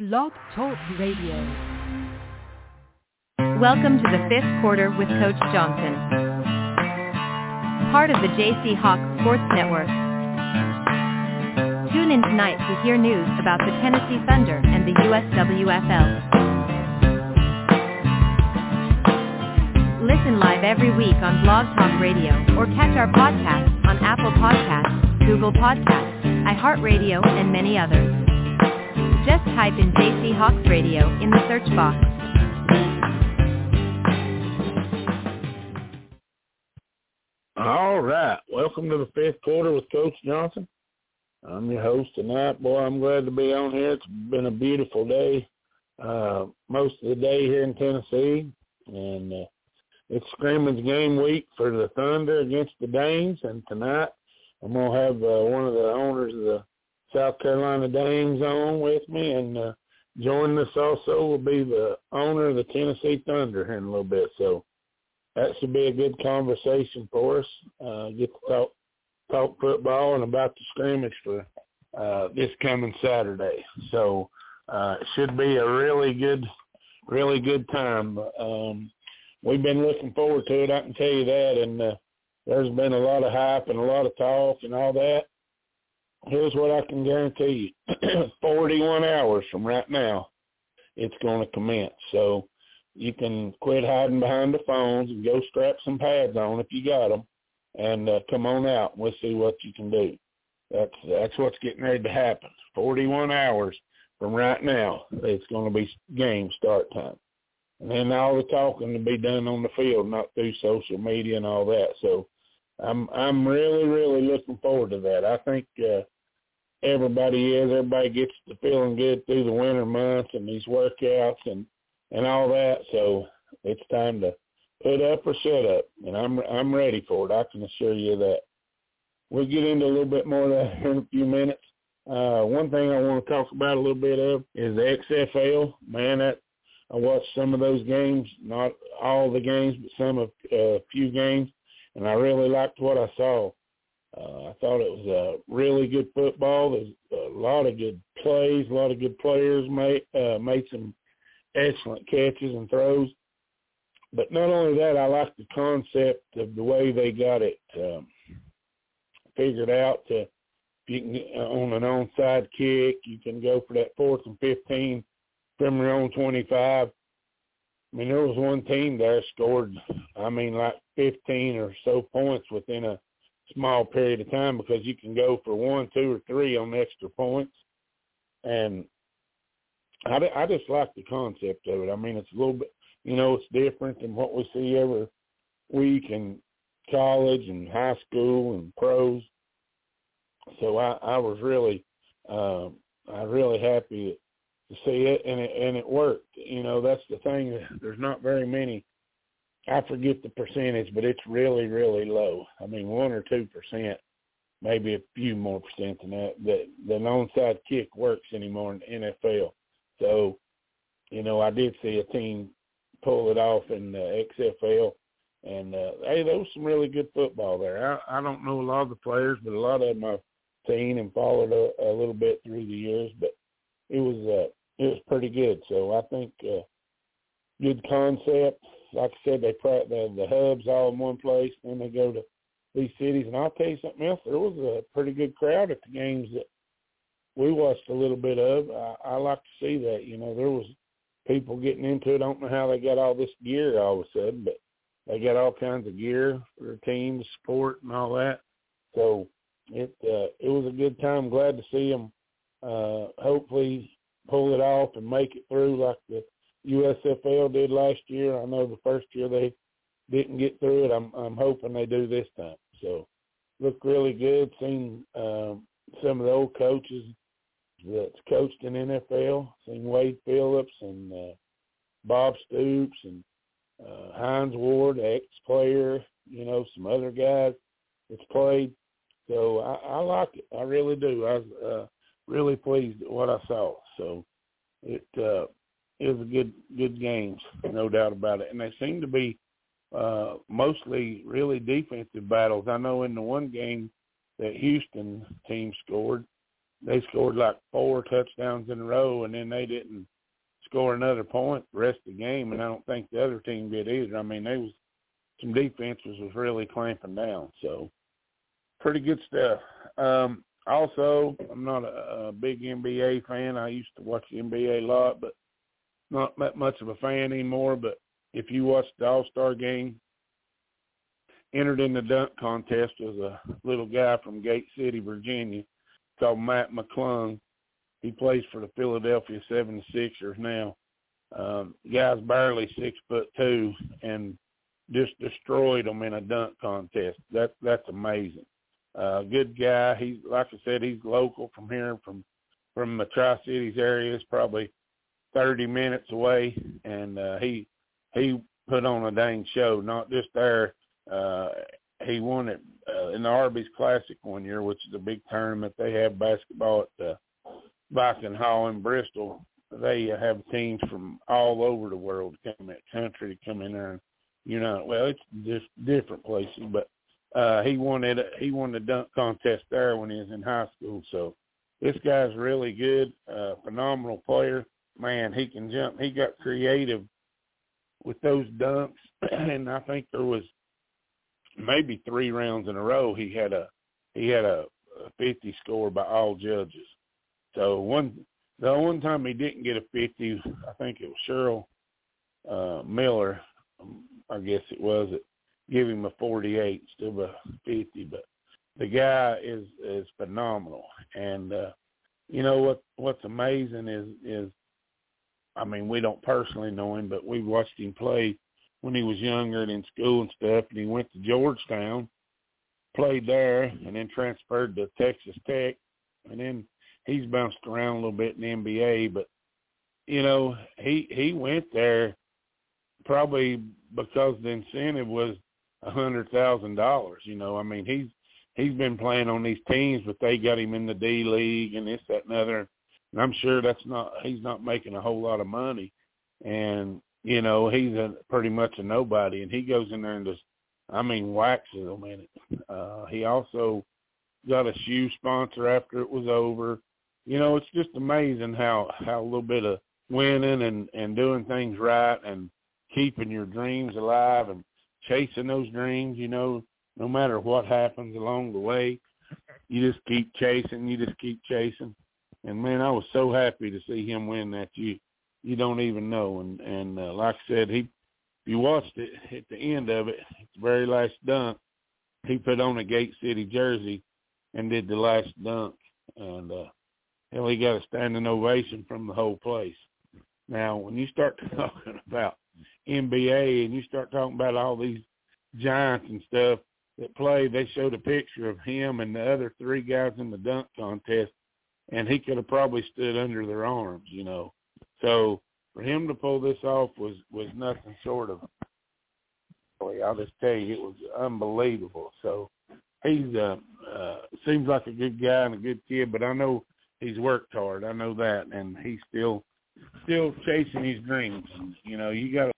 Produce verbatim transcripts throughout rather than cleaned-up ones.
Blog Talk Radio. Welcome to the fifth quarter with Coach Johnson. Part of the J C Hawk Sports Network. Tune in tonight to hear news about the Tennessee Thunder and the U S W F L. Listen live every week on Blog Talk Radio or catch our podcasts on Apple Podcasts, Google Podcasts, iHeartRadio, and many others. Just type in J C Hawks Radio in the search box. All right. Welcome to the fifth quarter with Coach Johnson. I'm your host tonight. Boy, I'm glad to be on here. It's been a beautiful day, uh, most of the day here in Tennessee. And uh, it's scrimmage game week for the Thunder against the Dames. And tonight I'm going to have uh, one of the owners of the South Carolina Dames on with me, and uh, joining us also will be the owner of the Tennessee Thunder here in a little bit. So that should be a good conversation for us. Uh, get to talk talk football and about the scrimmage for uh, this coming Saturday. So uh, it should be a really good, really good time. Um, we've been looking forward to it, I can tell you that, and uh, there's been a lot of hype and a lot of talk and all that. Here's what I can guarantee you. forty-one hours from right now, it's going to commence. So you can quit hiding behind the phones and go strap some pads on if you got them, and uh, come on out. We'll see what you can do. That's that's what's getting ready to happen. forty-one hours from right now, it's going to be game start time. And then all the talking to be done on the field, not through social media and all that. So I'm I'm really, really looking forward to that. I think uh, everybody is. Everybody gets to feeling good through the winter months and these workouts and, and all that. So it's time to put up or shut up, and I'm I'm ready for it. I can assure you that. We'll get into a little bit more of that in a few minutes. Uh, one thing I want to talk about a little bit of is the X F L. Man, that I watched some of those games, not all the games, but some of a uh, few games. And I really liked what I saw. Uh, I thought it was a really good football. There's a lot of good plays, a lot of good players made uh, made some excellent catches and throws. But not only that, I like the concept of the way they got it um, figured out. To, if you can get on an onside kick, you can go for that fourth and fifteen from your own twenty-five. I mean, there was one team there scored, I mean, like fifteen or so points within a small period of time because you can go for one, two, or three on extra points. And I, I just like the concept of it. I mean, it's a little bit, you know, it's different than what we see every week in college and high school and pros. So I, I was really, uh, I really happy to see it, and it and it worked. You know, that's the thing. There's not very many. I forget the percentage, but it's really, really low. I mean, one or two percent, maybe a few more percent than that. That the onside kick works anymore in the N F L. So, you know, I did see a team pull it off in the X F L, and uh, hey, there was some really good football there. I, I don't know a lot of the players, but a lot of them I've seen and followed a, a little bit through the years. But it was uh, it was pretty good. So I think uh, good concept. Like I said, they put the, the hubs all in one place, and they go to these cities. And I'll tell you something else. There was a pretty good crowd at the games that we watched a little bit of. I, I like to see that. You know, there was people getting into it. I don't know how they got all this gear all of a sudden, but they got all kinds of gear for their team to support and all that. So it uh, it was a good time. Glad to see them uh, hopefully pull it off and make it through like the U S F L did last year. I know the first year they didn't get through it. I'm I'm hoping they do this time. So looked really good. Seen um, some of the old coaches that's coached in N F L. Seen Wade Phillips and uh, Bob Stoops and uh, Hines Ward, ex-player. You know, some other guys that's played. So I, I like it. I really do. I was uh, really pleased at what I saw. So it. Uh, It was a good, good games, no doubt about it. And they seem to be uh, mostly really defensive battles. I know in the one game that Houston team scored, they scored like four touchdowns in a row, and then they didn't score another point the rest of the game, and I don't think the other team did either. I mean, they was some defenses was really clamping down, so pretty good stuff. Um, also, I'm not a, a big N B A fan. I used to watch the N B A a lot, but not that much of a fan anymore. But if you watched the All-Star game, entered in the dunk contest was a little guy from Gate City, Virginia, called Matt McClung. He plays for the Philadelphia seventy-sixers now. Um, the guy's barely six foot two and just destroyed them in a dunk contest. That that's amazing. Uh, good guy. He's like I said, he's local from here, from from the Tri-Cities area. It's probably thirty minutes away, and uh, he he put on a dang show. Not just there. Uh, he won it uh, in the Arby's Classic one year, which is a big tournament. They have basketball at the Viking Hall in Bristol. They have teams from all over the world come in, country to come in there. And, you know, well, it's just different places, but uh, he won it. He won the dunk contest there when he was in high school. So this guy's really good, uh, phenomenal player. Man, he can jump. He got creative with those dunks, and I think there was maybe three rounds in a row he had a he had a, a fifty score by all judges. So one the one time he didn't get a fifty, I think it was Cheryl uh, Miller, I guess it was, it give him a forty-eight, still a fifty. But the guy is is phenomenal, and uh, you know what what's amazing is is I mean, we don't personally know him, but we watched him play when he was younger and in school and stuff, and he went to Georgetown, played there, and then transferred to Texas Tech, and then he's bounced around a little bit in the N B A, but, you know, he he went there probably because the incentive was one hundred thousand dollars, you know. I mean, he's he's been playing on these teams, but they got him in the D League and this, that, and other. And I'm sure that's not he's not making a whole lot of money. And, you know, he's a, pretty much a nobody. And he goes in there and just, I mean, waxes them in it. Uh, he also got a shoe sponsor after it was over. You know, it's just amazing how, how a little bit of winning and, and doing things right and keeping your dreams alive and chasing those dreams, you know, no matter what happens along the way, you just keep chasing, you just keep chasing. And, man, I was so happy to see him win that. You you don't even know. And, and uh, like I said, he, if you watched it at the end of it, the very last dunk, he put on a Gate City jersey and did the last dunk. And, uh, hell, he got a standing ovation from the whole place. Now, when you start talking about N B A and you start talking about all these giants and stuff that play, they showed a picture of him and the other three guys in the dunk contest, and he could have probably stood under their arms, you know. So for him to pull this off was, was nothing short of, I'll just tell you, it was unbelievable. So he's uh, uh, seems like a good guy and a good kid, but I know he's worked hard. I know that, and he's still still chasing his dreams. You know, you got to.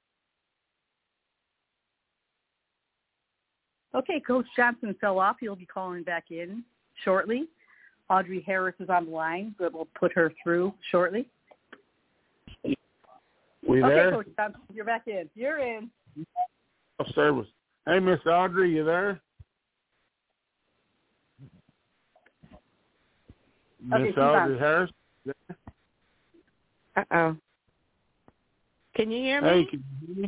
Okay, Coach Johnson fell off. He'll be calling back in shortly. Audrey Harris is on the line, but we'll put her through shortly. We okay, there? Coach Johnson, you're back in. You're in. Service. Hey, Miss Audrey, you there? Miss Okay, Audrey on. Harris? Uh-oh. Can you hear me? Hey, can you hear me?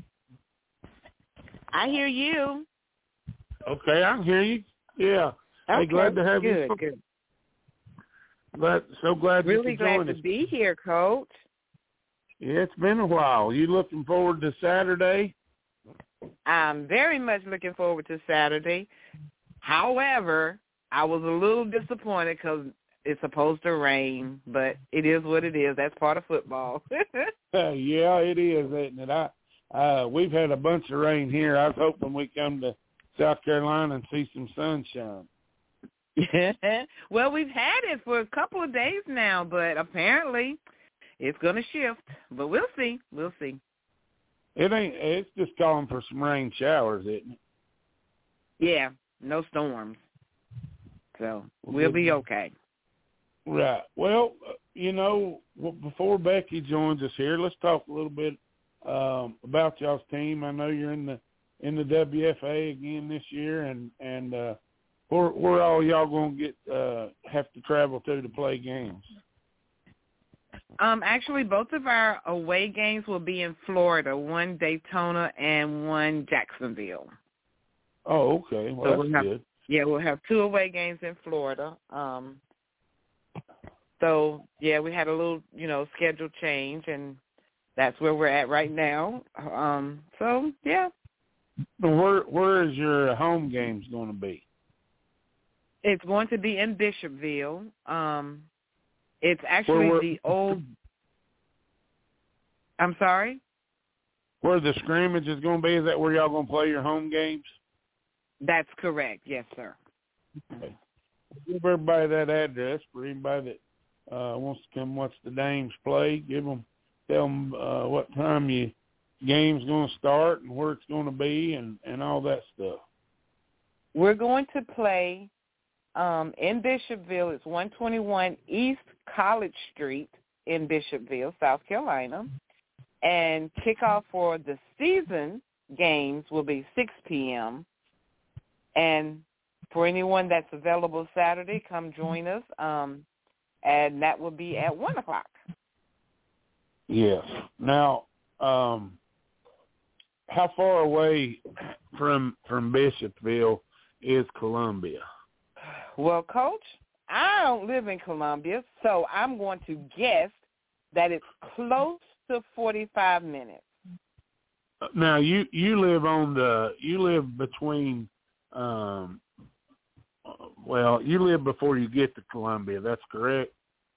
I hear you. Okay, I can hear you. Yeah. Okay, hey, glad to have good, you. Good, Glad, so glad Really you could glad join to us. be here, Coach. Yeah, it's been a while. You looking forward to Saturday? I'm very much looking forward to Saturday. However, I was a little disappointed because it's supposed to rain, but it is what it is. That's part of football. uh, yeah, it is, isn't it? I, uh, we've had a bunch of rain here. I was hoping we come to South Carolina and see some sunshine. Well, we've had it for a couple of days now, but apparently it's going to shift. But we'll see. We'll see. It ain't. It's just calling for some rain showers, isn't it? Yeah, no storms. So we'll be okay. Right. Well, you know, before Becky joins us here, let's talk a little bit um, about y'all's team. I know you're in the in the W F A again this year, and and uh, where where all y'all gonna get uh, have to travel to to play games? Um, actually, both of our away games will be in Florida. One Daytona and one Jacksonville. Oh, okay. Well, so that's we'll have, good. Yeah, we'll have two away games in Florida. Um, so yeah, we had a little, you know, schedule change, and that's where we're at right now. Um, so yeah. Where where is your home games going to be? It's going to be in Bishopville. Um, it's actually where, where, the old. I'm sorry? Where the scrimmage is going to be? Is that where y'all going to play your home games? That's correct. Yes, sir. Okay. Give everybody that address for anybody that uh, wants to come watch the Dames play. Give them, tell them uh, what time your game's going to start and where it's going to be and, and all that stuff. We're going to play um, in Bishopville. It's one twenty-one East College Street in Bishopville, South Carolina. And kickoff for the season games will be six p.m. And for anyone that's available Saturday, come join us. Um, and that will be at one o'clock. Yes. Now, um, how far away from from Bishopville is Columbia? Well, Coach, I don't live in Columbia, so I'm going to guess that it's close to forty-five minutes. Now, you, you live on the, you live between, um, well, you live before you get to Columbia. That's correct?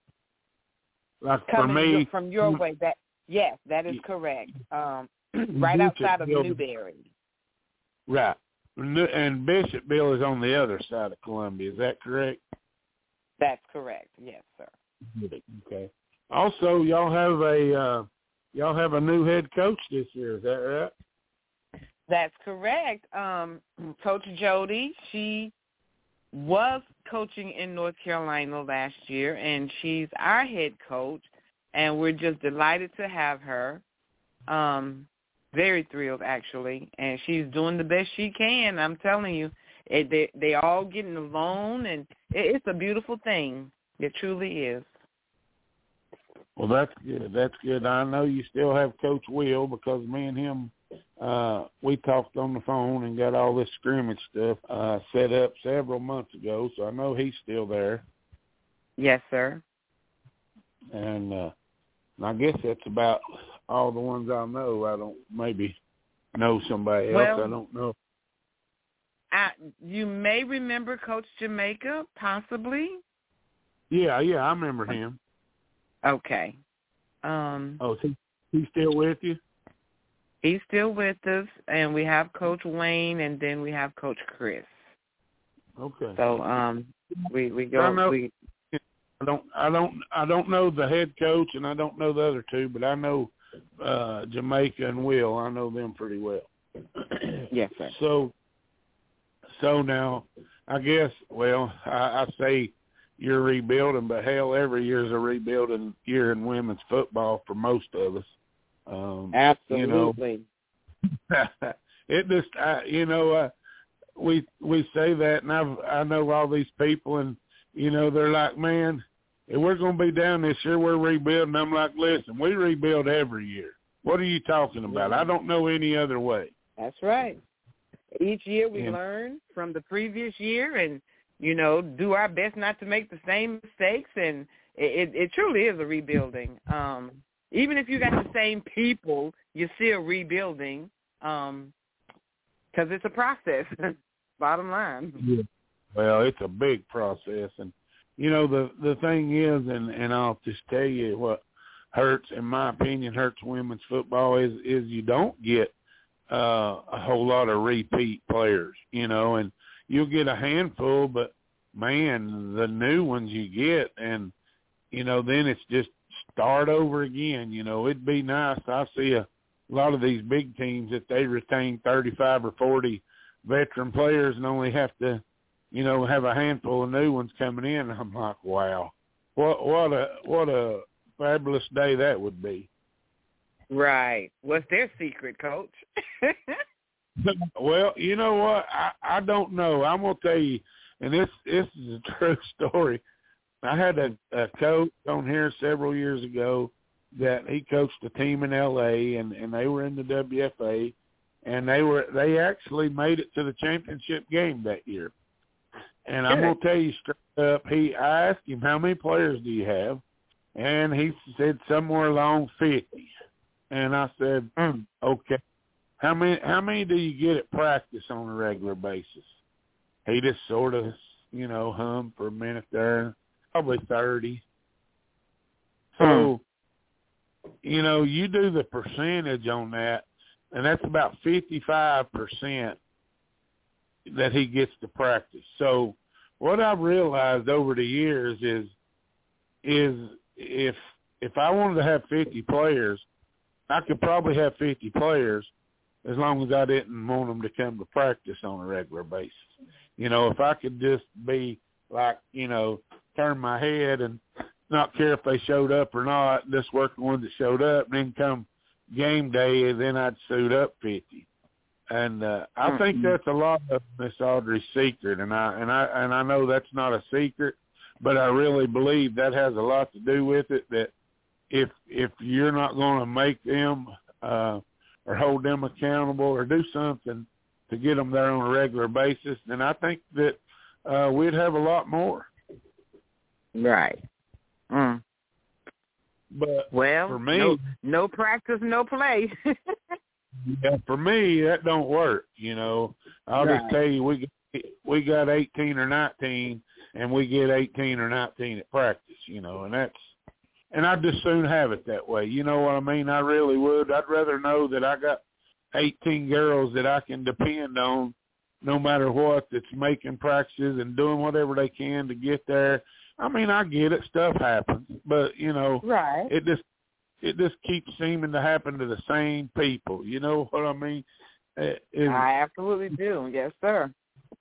Like Coming for me. From your way, that yes, that is correct. Um, right outside of Newberry. Right. And Bishopville is on the other side of Columbia. Is that correct? That's correct. Yes, sir. Okay. Also, y'all have a uh, y'all have a new head coach this year. Is that right? That's correct. Um, Coach Jody, she was coaching in North Carolina last year, and she's our head coach, and we're just delighted to have her. Um, very thrilled, actually, and she's doing the best she can. I'm telling you, it, they they all getting along, and it, it's a beautiful thing. It truly is. Well, that's good. That's good. I know you still have Coach Will because me and him, uh, we talked on the phone and got all this scrimmage stuff uh, set up several months ago, so I know he's still there. Yes, sir. And uh, I guess that's about all the ones I know. I don't maybe know somebody else. Well, I don't know. I, you may remember Coach Jamaica, possibly. Yeah, yeah, I remember him. Okay. Um, oh, he he's still with you? He's still with us, and we have Coach Wayne, and then we have Coach Chris. Okay. So um, we we go. I, know, we, I don't I don't I don't know the head coach, and I don't know the other two, but I know uh, Jamaica and Will. I know them pretty well. Yes, sir. So so now I guess well I, I say. You're rebuilding, but hell, every year's a rebuilding year in women's football for most of us. Um, Absolutely. You know, it just, I, you know, uh, we we say that, and I've, I know all these people, and you know, they're like, man, if we're going to be down this year, we're rebuilding. I'm like, listen, we rebuild every year. What are you talking about? I don't know any other way. That's right. Each year we and, learn from the previous year, and you know, do our best not to make the same mistakes, and it, it, it truly is a rebuilding. Um, even if you got the same people, you're still rebuilding because um, it's a process, bottom line. Yeah. Well, it's a big process, and, you know, the, the thing is, and, and I'll just tell you what hurts, in my opinion, hurts women's football is, is you don't get uh, a whole lot of repeat players, you know, and you'll get a handful, but, man, the new ones you get, and, you know, then it's just start over again. You know, it'd be nice. I see a lot of these big teams that they retain thirty-five or forty veteran players and only have to, you know, have a handful of new ones coming in. I'm like, wow, what what a what a fabulous day that would be. Right. What's their secret, Coach? Well, you know what? I, I don't know. I'm gonna tell you, and this this is a true story. I had a, a coach on here several years ago that he coached a team in L A and, and they were in the W F A, and they were they actually made it to the championship game that year. And I'm gonna tell you straight up, he I asked him, how many players do you have? And he said somewhere along fifty. And I said, mm, okay. How many how many do you get at practice on a regular basis? He just sort of, you know, hummed for a minute there. Probably thirty. So, you know, you do the percentage on that, and that's about fifty-five percent that he gets to practice. So what I've realized over the years is is if if I wanted to have fifty players, I could probably have fifty players as long as I didn't want them to come to practice on a regular basis. You know, if I could just be like, you know, turn my head and not care if they showed up or not, just work the ones that showed up, and then come game day, and then I'd suit up fifty. And uh, I mm-hmm. think that's a lot of Miss Audrey's secret, and I and I and I know that's not a secret, but I really believe that has a lot to do with it. That if if you're not going to make them uh, or hold them accountable or do something to get them there on a regular basis, then I think that uh, we'd have a lot more. Right. Mm. But well, for me, no, no practice, no play. Yeah, for me, that don't work. You know, I'll right. just tell you, we get, we got eighteen or nineteen, and we get eighteen or nineteen at practice. You know, and that's, and I'd just soon have it that way. You know what I mean? I really would. I'd rather know that I got eighteen girls that I can depend on, no matter what, that's making practices and doing whatever they can to get there. I mean, I get it. Stuff happens, but you know, right? It just it just keeps seeming to happen to the same people. You know what I mean? It, it, I absolutely do. Yes, sir.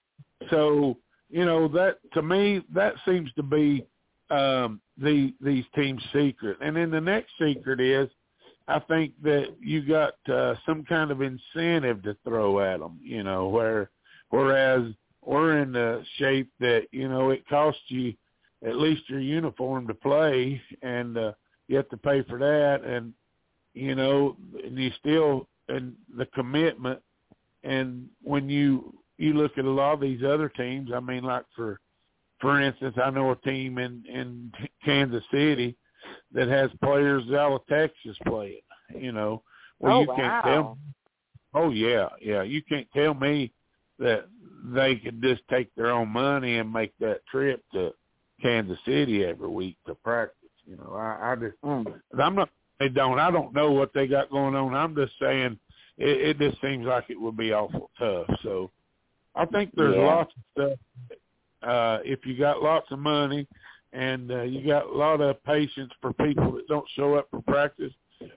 So, you know, that to me, that seems to be um, the these teams' secret. And then the next secret is, I think that you got uh, some kind of incentive to throw at them, you know, where whereas we're in the shape that, you know, it costs you at least your uniform to play, and uh, you have to pay for that, and, you know, and you still, and the commitment, and when you, you look at a lot of these other teams, I mean, like for, for instance, I know a team in, in Kansas City that has players out of Texas playing, you know, where oh, you wow. can't tell. Oh, yeah, yeah. You can't tell me that they could just take their own money and make that trip to Kansas City every week to practice. You know, I, I just, mm. I'm not, they don't, I don't know what they got going on. I'm just saying it, it just seems like it would be awful tough. So I think there's yeah. lots of stuff. Uh, if you got lots of money and uh, you got a lot of patience for people that don't show up for practice,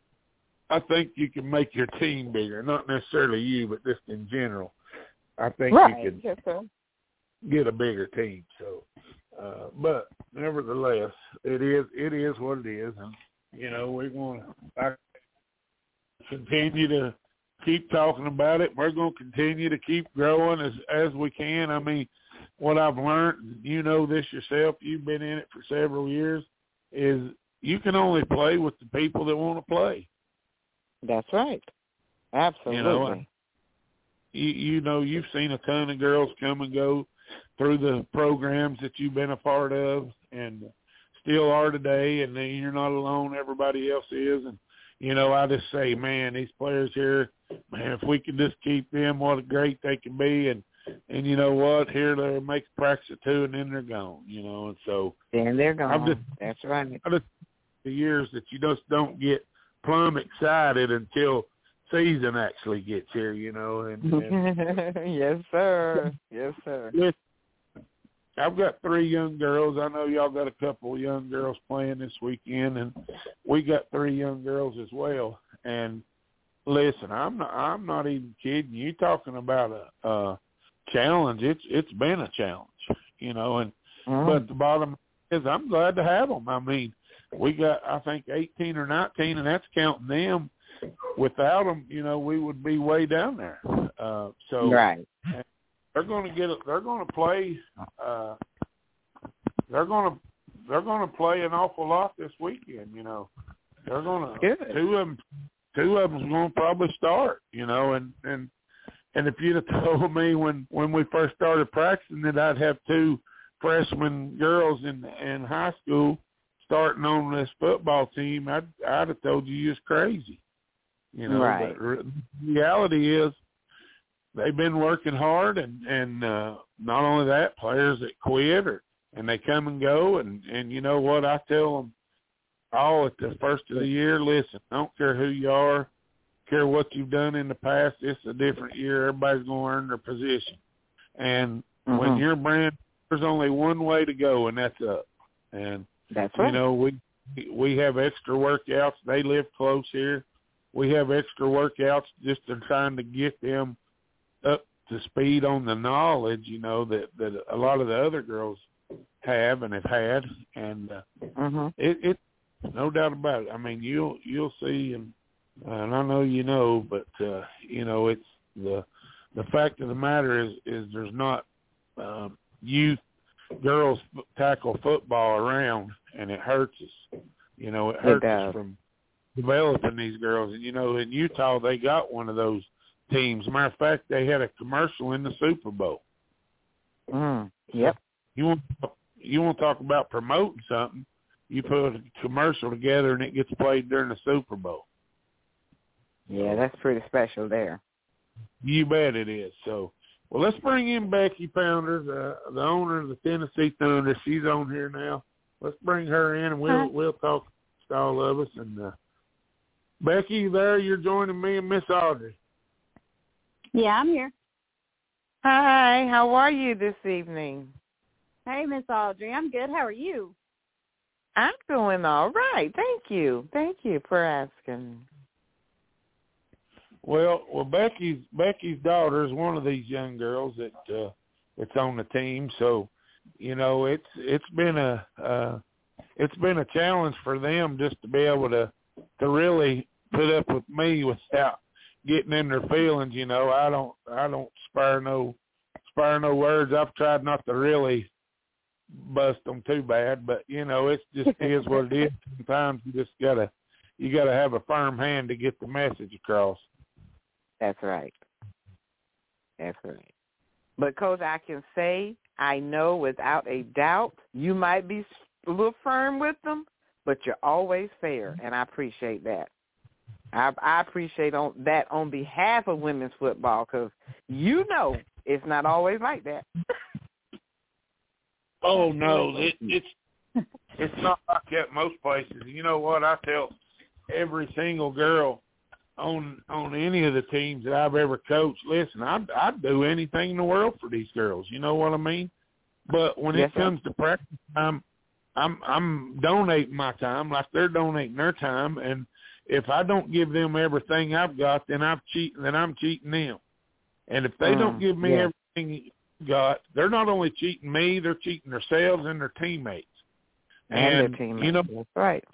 I think you can make your team bigger. Not necessarily you, but just in general. I think right. you could yes, sir. get a bigger team. So, uh, but nevertheless, it is it is what it is, and you know we're going to continue to keep talking about it. We're going to continue to keep growing as as we can. I mean, what I've learned, you know this yourself. You've been in it for several years. Is you can only play with the people that want to play. That's right. Absolutely. You know, you, you know, you've seen a ton of girls come and go through the programs that you've been a part of and still are today, and then you're not alone. Everybody else is. And, you know, I just say, man, these players here, man, if we can just keep them, what a great they can be. And, and you know what, here they make practice at two, and then they're gone, you know. And so then they're gone. I'm just, That's right. I just, the years that you just don't get plumb excited until season actually gets here, you know. And, and yes, sir. Yes, sir. Listen, I've got three young girls. I know y'all got a couple of young girls playing this weekend, and we got three young girls as well. And listen, I'm not, I'm not even kidding. You talking about a, a challenge? It's it's been a challenge, you know. And mm-hmm. but the bottom is I'm glad to have them. I mean, we got, I think, eighteen or nineteen, and that's counting them. Without them, you know, we would be way down there. Uh, so right. they're going to get it. They're going to play. Uh, they're going to they're going to play an awful lot this weekend. You know, they're going to two of them. Two of them's going to probably start. You know, and and and if you'd have told me when when we first started practicing that I'd have two freshman girls in in high school starting on this football team, I'd I'd have told you you're crazy. You know, right. But the reality is they've been working hard, and and uh, not only that, players that quit or and they come and go, and and you know what I tell them all at the first of the year: listen, I don't care who you are, care what you've done in the past. It's a different year. Everybody's going to earn their position, and mm-hmm. when you're brand, there's only one way to go, and that's up. And that's right. You know, we we have extra workouts. They live close here. We have extra workouts just in trying to get them up to speed on the knowledge, you know, that, that a lot of the other girls have and have had. And uh, mm-hmm. it, it, no doubt about it. I mean, you'll, you'll see, and, uh, and I know you know, but, uh, you know, it's the, the fact of the matter is, is there's not um, youth girls tackle football around, and it hurts us. You know, it hurts it us from developing these girls. And, you know, in Utah, they got one of those teams. Matter of fact, they had a commercial in the Super Bowl. Mm, yep. You want, you want to talk about promoting something, you put a commercial together and it gets played during the Super Bowl. Yeah, that's pretty special there. You bet it is. So, well, let's bring in Becky Pounder, the, the owner of the Tennessee Thunder. She's on here now. Let's bring her in, and we'll, Hi. we'll talk to all of us. And, uh, Becky, there, you're joining me and Miss Audrey. Yeah, I'm here. Hi, how are you this evening? Hey, Miss Audrey, I'm good. How are you? I'm doing all right. Thank you. Thank you for asking. Well, well, Becky's Becky's daughter is one of these young girls that uh, that's on the team. So, you know, it's it's been a uh, it's been a challenge for them just to be able to to really put up with me without getting in their feelings. You know, I don't, I don't spare no, spare no words. I've tried not to really bust them too bad, but you know, it's just is what it is. Sometimes you just gotta, you gotta have a firm hand to get the message across. That's right. That's right. But Coach, I can say, I know without a doubt, you might be a little firm with them, but you're always fair, and I appreciate that. I, I appreciate on, that on behalf of women's football, because you know it's not always like that. Oh no, it, it's it's not like that most places. You know what? I tell every single girl on on any of the teams that I've ever coached, listen, I'd, I'd do anything in the world for these girls. You know what I mean? But when yes, it comes sir. to practice time, I'm I'm donating my time like they're donating their time, and if I don't give them everything I've got, then I'm cheating. Then I'm cheating them. And if they mm, don't give me yeah. everything got, they're not only cheating me, they're cheating themselves and their teammates. And, and their teammates. You know, that's right.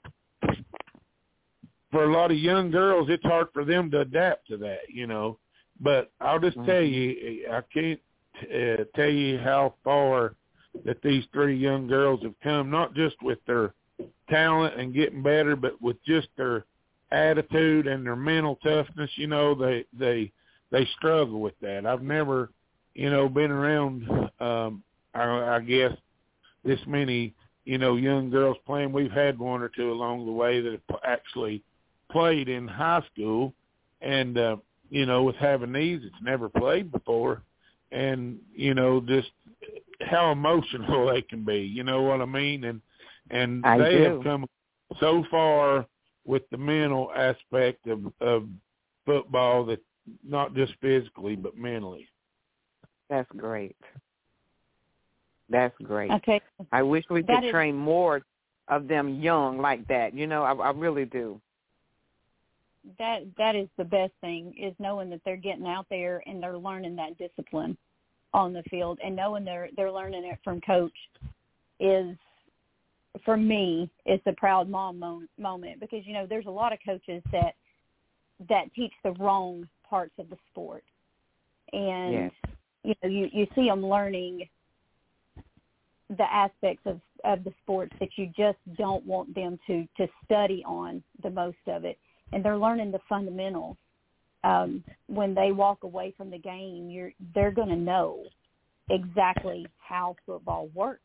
For a lot of young girls, it's hard for them to adapt to that. You know, but I'll just mm-hmm. tell you, I can't uh, tell you how far that these three young girls have come, not just with their talent and getting better, but with just their attitude and their mental toughness. You know, they they they struggle with that. I've never, you know, been around, um, I, I guess, this many, you know, young girls playing. We've had one or two along the way that have actually played in high school, and, uh, you know, with having these, it's never played before, and, you know, just how emotional they can be, you know what I mean? And and I they do. have come so far with the mental aspect of, of football, that not just physically but mentally. That's great. That's great. Okay. I wish we that could is, train more of them young like that. You know, I, I really do. That that is the best thing, is knowing that they're getting out there and they're learning that discipline on the field, and knowing they're they're learning it from coach is for me, it's a proud mom mo- moment because, you know, there's a lot of coaches that that teach the wrong parts of the sport. And, yes. you know, you, you see them learning the aspects of, of the sports that you just don't want them to, to study on the most of it. And they're learning the fundamentals. Um, when they walk away from the game, you're, they're going to know exactly how football works.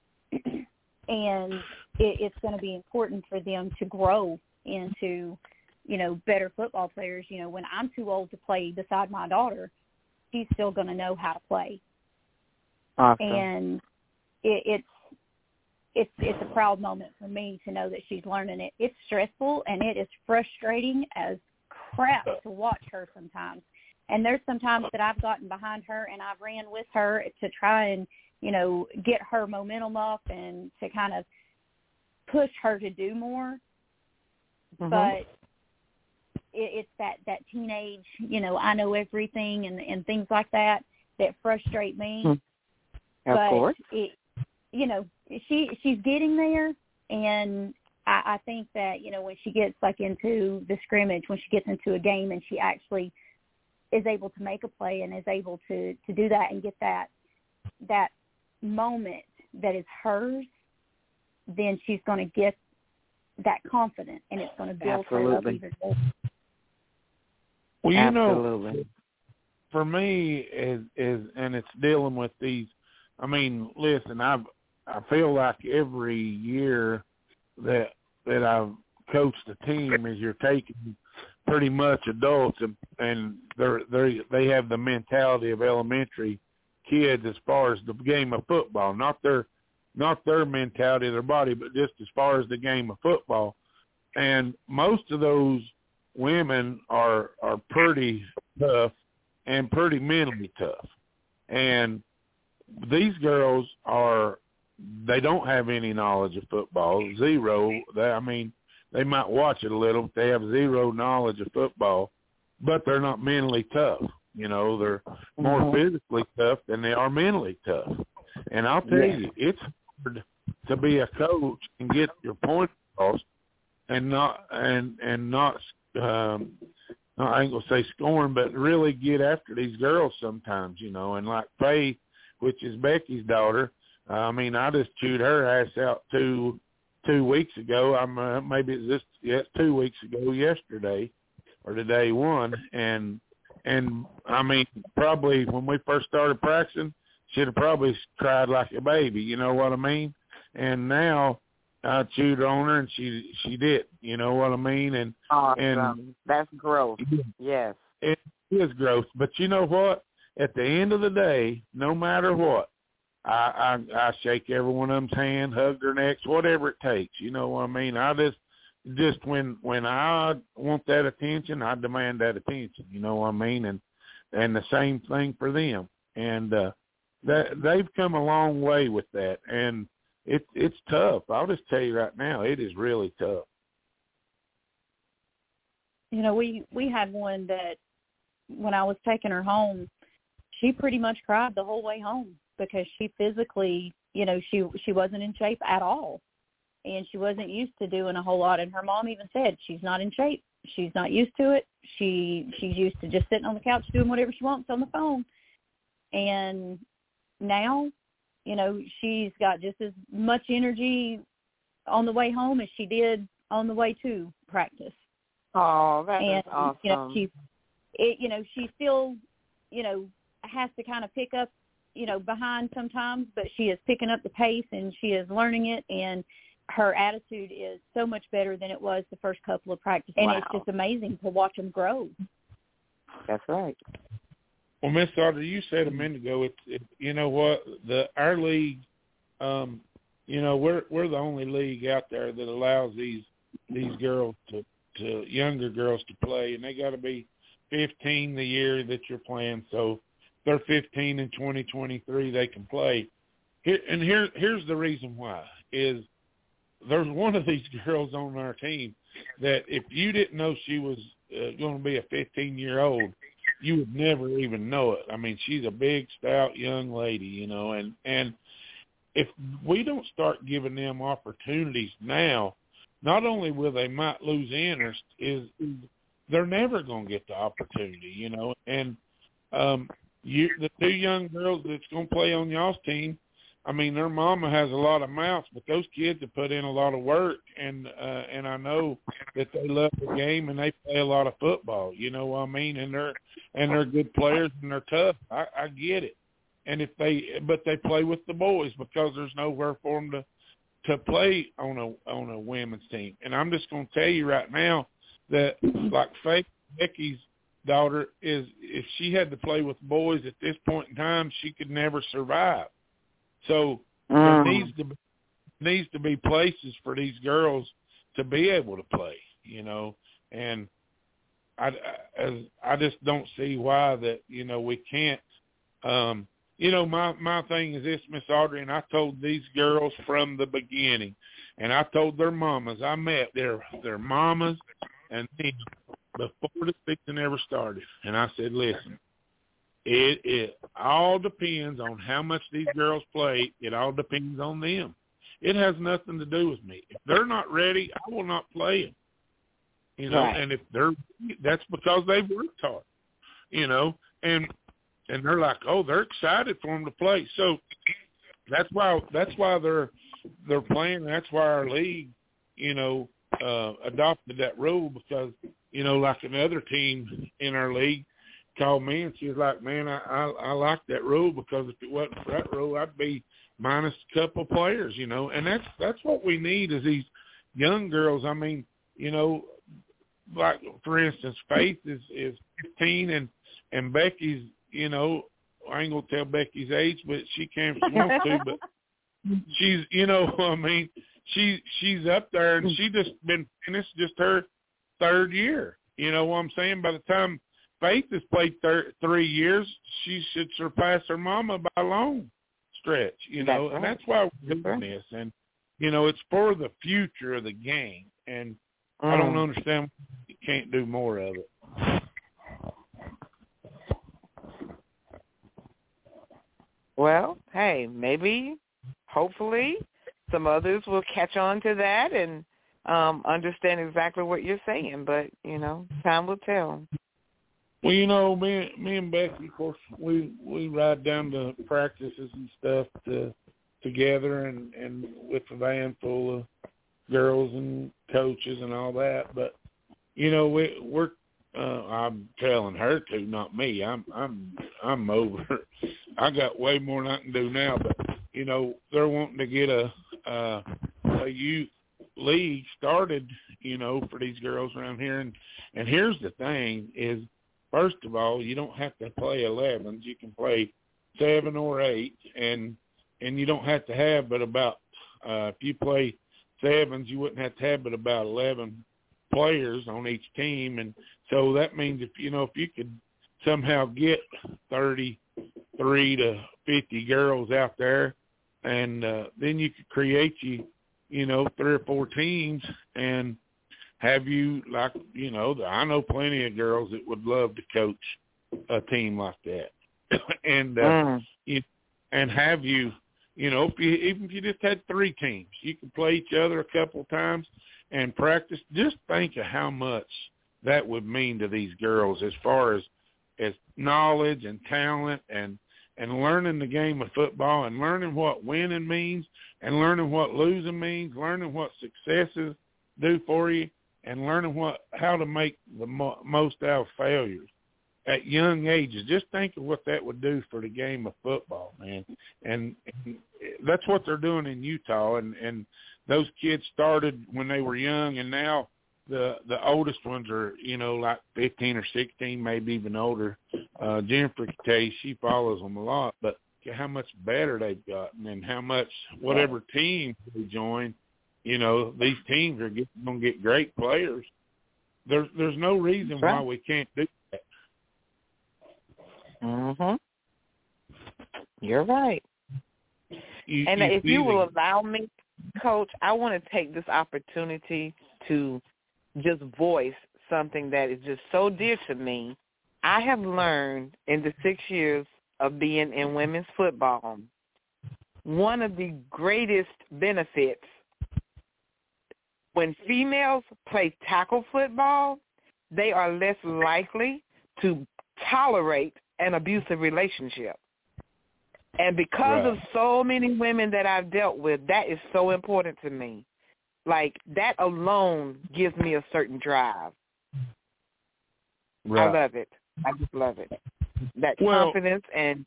And it, it's going to be important for them to grow into, you know, better football players. You know, when I'm too old to play beside my daughter, she's still going to know how to play. Awesome. And it, it's it's it's a proud moment for me to know that she's learning it. It's stressful and it is frustrating as crap to watch her sometimes. And there's sometimes that I've gotten behind her and I've ran with her to try and, you know, get her momentum up and to kind of push her to do more. Mm-hmm. But it, it's that, that teenage, you know, I know everything and, and things like that that frustrate me. Mm-hmm. Of but course. It, you know, she she's getting there, and I, I think that, you know, when she gets like into the scrimmage, when she gets into a game and she actually is able to make a play and is able to, to do that and get that that moment that is hers, then she's going to get that confidence, and it's going to build Absolutely. her up even more. Well, you Absolutely. know, for me, is is and it's dealing with these. I mean, listen, I I feel like every year that that I've coached a team is you're taking pretty much adults and, and they're they they have the mentality of elementary kids as far as the game of football, not their not their mentality of their body, but just as far as the game of football. And most of those women are are pretty tough and pretty mentally tough. And these girls are, they don't have any knowledge of football, zero. They, I mean, they might watch it a little, but they have zero knowledge of football, but they're not mentally tough. You know, they're more mm-hmm. physically tough than they are mentally tough. And I'll tell yeah. you, it's hard to be a coach and get your point across and not, and, and not, um, I ain't going to say scorn, but really get after these girls sometimes, you know, and like Faith, which is Becky's daughter. Uh, I mean, I just chewed her ass out two two weeks ago. I'm uh, maybe it's just yeah, two weeks ago yesterday or today one, and and I mean probably when we first started practicing, she'd have probably cried like a baby. You know what I mean? And now I chewed on her and she she did. You know what I mean? And awesome. and that's growth. Yes, it is growth. But you know what? At the end of the day, no matter what, I, I I shake every one of them's hand, hug their necks, whatever it takes. You know what I mean? I just just when when I want that attention, I demand that attention. You know what I mean? And and the same thing for them. And uh, that they've come a long way with that. And it it's tough. I'll just tell you right now, it is really tough. You know, we we had one that when I was taking her home, she pretty much cried the whole way home because she physically, you know, she she wasn't in shape at all. And she wasn't used to doing a whole lot. And her mom even said she's not in shape. She's not used to it. She She's used to just sitting on the couch doing whatever she wants on the phone. And now, you know, she's got just as much energy on the way home as she did on the way to practice. Oh, that and, is awesome. You know, she, it, you know, she still, you know, has to kind of pick up, you know, behind sometimes, but she is picking up the pace and she is learning it, and her attitude is so much better than it was the first couple of practices. And wow. it's just amazing to watch them grow. That's right. Well, Miss Sauter, you said a minute ago, it's it, you know what, the our league, um, you know, we're we're the only league out there that allows these these girls to, to younger girls to play, and they got to be fifteen the year that you're playing. So they're fifteen in twenty twenty-three, they can play. Here, and here, here's the reason why, is there's one of these girls on our team that if you didn't know she was uh, going to be a fifteen-year-old, you would never even know it. I mean, she's a big, stout young lady, you know, and, and if we don't start giving them opportunities now, not only will they might lose interest, is, is they're never going to get the opportunity, you know. And um, you, the two young girls that's going to play on y'all's team, I mean, their mama has a lot of mouths, but those kids have put in a lot of work, and uh, and I know that they love the game and they play a lot of football. You know what I mean? And they're and they're good players and they're tough. I, I get it. And if they, but they play with the boys because there's nowhere for them to to play on a on a women's team. And I'm just going to tell you right now that, like Faith, Becky's daughter, is if she had to play with boys at this point in time, she could never survive. So mm. there needs to be, needs to be places for these girls to be able to play, you know. And I, I, I just don't see why that, you know, we can't. Um, you know, my, my thing is this, Miss Audrey, and I told these girls from the beginning, and I told their mamas, I met their their mamas and them before the season ever started, and I said, listen, It it all depends on how much these girls play. It all depends on them. It has nothing to do with me. If they're not ready, I will not play them. You know, right. And if they're, that's because they've worked hard. You know, and and they're like, oh, they're excited for them to play. So that's why that's why they're they're playing. That's why our league, you know, uh, adopted that rule because, you know, like another team in our league called me and she was like, man, I, I, I like that rule because if it wasn't for that rule, I'd be minus a couple of players, you know. And that's that's what we need is these young girls. I mean, you know, like, for instance, Faith is, is fifteen and, and Becky's, you know, I ain't going to tell Becky's age, but she can if she wants to, but she's, you know, I mean, she she's up there and she just been, and it's just her third year. You know what I'm saying? By the time Faith has played thir- three years, she should surpass her mama by a long stretch, you know, that's right. And that's why we're doing this. And, you know, it's for the future of the game. And mm. I don't understand why you can't do more of it. Well, hey, maybe, hopefully, some others will catch on to that and um, understand exactly what you're saying. But, you know, time will tell. Well, you know, me, me and Becky, of course, we, we ride down to practices and stuff to, together and, and with a van full of girls and coaches and all that. But, you know, we, we're uh, I'm telling her to, not me. I'm I'm I'm over. I got way more than I can do now. But, you know, they're wanting to get a uh, a youth league started, you know, for these girls around here. And, and here's the thing is, first of all, you don't have to play elevens. You can play seven or eight, and and you don't have to have but about uh, if you play sevens, you wouldn't have to have but about eleven players on each team, and so that means if you know if you could somehow get thirty-three to fifty girls out there, and uh, then you could create you you know three or four teams and have you, like, you know, I know plenty of girls that would love to coach a team like that. and uh, mm. you, and have you, you know, if you, even if you just had three teams, you could play each other a couple of times and practice. Just think of how much that would mean to these girls as far as, as knowledge and talent and, and learning the game of football and learning what winning means and learning what losing means, learning what successes do for you, and learning what how to make the mo- most out of failures at young ages. Just think of what that would do for the game of football, man. And, and that's what they're doing in Utah. And, and those kids started when they were young, and now the the oldest ones are, you know, like fifteen or sixteen, maybe even older. Uh, Jennifer can tell you she follows them a lot, but how much better they've gotten and how much whatever team they join, you know, these teams are going to get great players. There's there's no reason right. why we can't do that. Mhm. You're right. You, and you if you will allow me, Coach, I want to take this opportunity to just voice something that is just so dear to me. I have learned in the six years of being in women's football one of the greatest benefits when females play tackle football, they are less likely to tolerate an abusive relationship. And because Right. of so many women that I've dealt with, that is so important to me. Like, that alone gives me a certain drive. Right. I love it. I just love it. That Well, confidence and,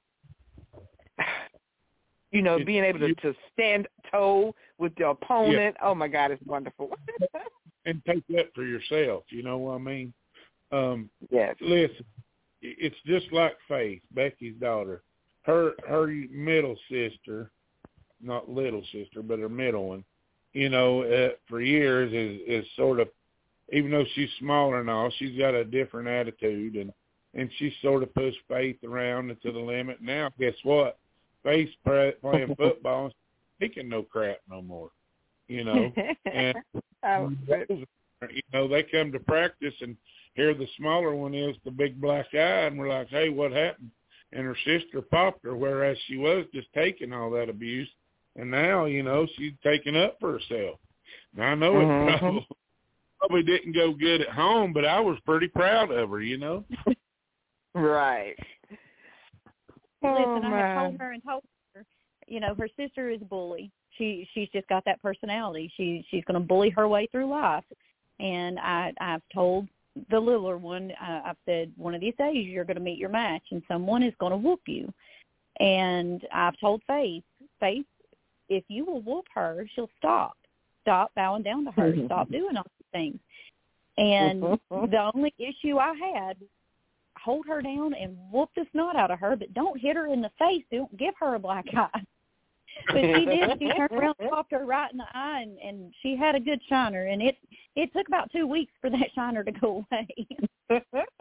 you know, it, being able to, you, to stand toe with the opponent. Yeah. Oh, my God, it's wonderful. And take that for yourself, you know what I mean? Um, yes. Listen, it's just like Faith, Becky's daughter. Her her middle sister, not little sister, but her middle one, you know, uh, for years is, is sort of, even though she's smaller and all, she's got a different attitude, and, and she sort of pushed Faith around to the limit. Now, guess what? Faith's playing football and speaking no crap no more, you know. And, oh, you know, they come to practice, and here the smaller one is the big black eye, and we're like, hey, what happened? And her sister popped her, whereas she was just taking all that abuse. And now, you know, she's taking up for herself. Now, I know mm-hmm. it probably, probably didn't go good at home, but I was pretty proud of her, you know. Right. Listen, oh, I have told her and told her, you know, her sister is a bully. She she's just got that personality. She she's going to bully her way through life. And I I've told the littler one, uh, I've said, one of these days you're going to meet your match, and someone is going to whoop you. And I've told Faith, Faith, if you will whoop her, she'll stop. Stop bowing down to her. Mm-hmm. Stop doing all these things. And mm-hmm. the only issue I had, hold her down and whoop the snot out of her, but don't hit her in the face. Don't give her a black eye. But she did. She turned around and popped her right in the eye, and, and she had a good shiner. And it it took about two weeks for that shiner to go away.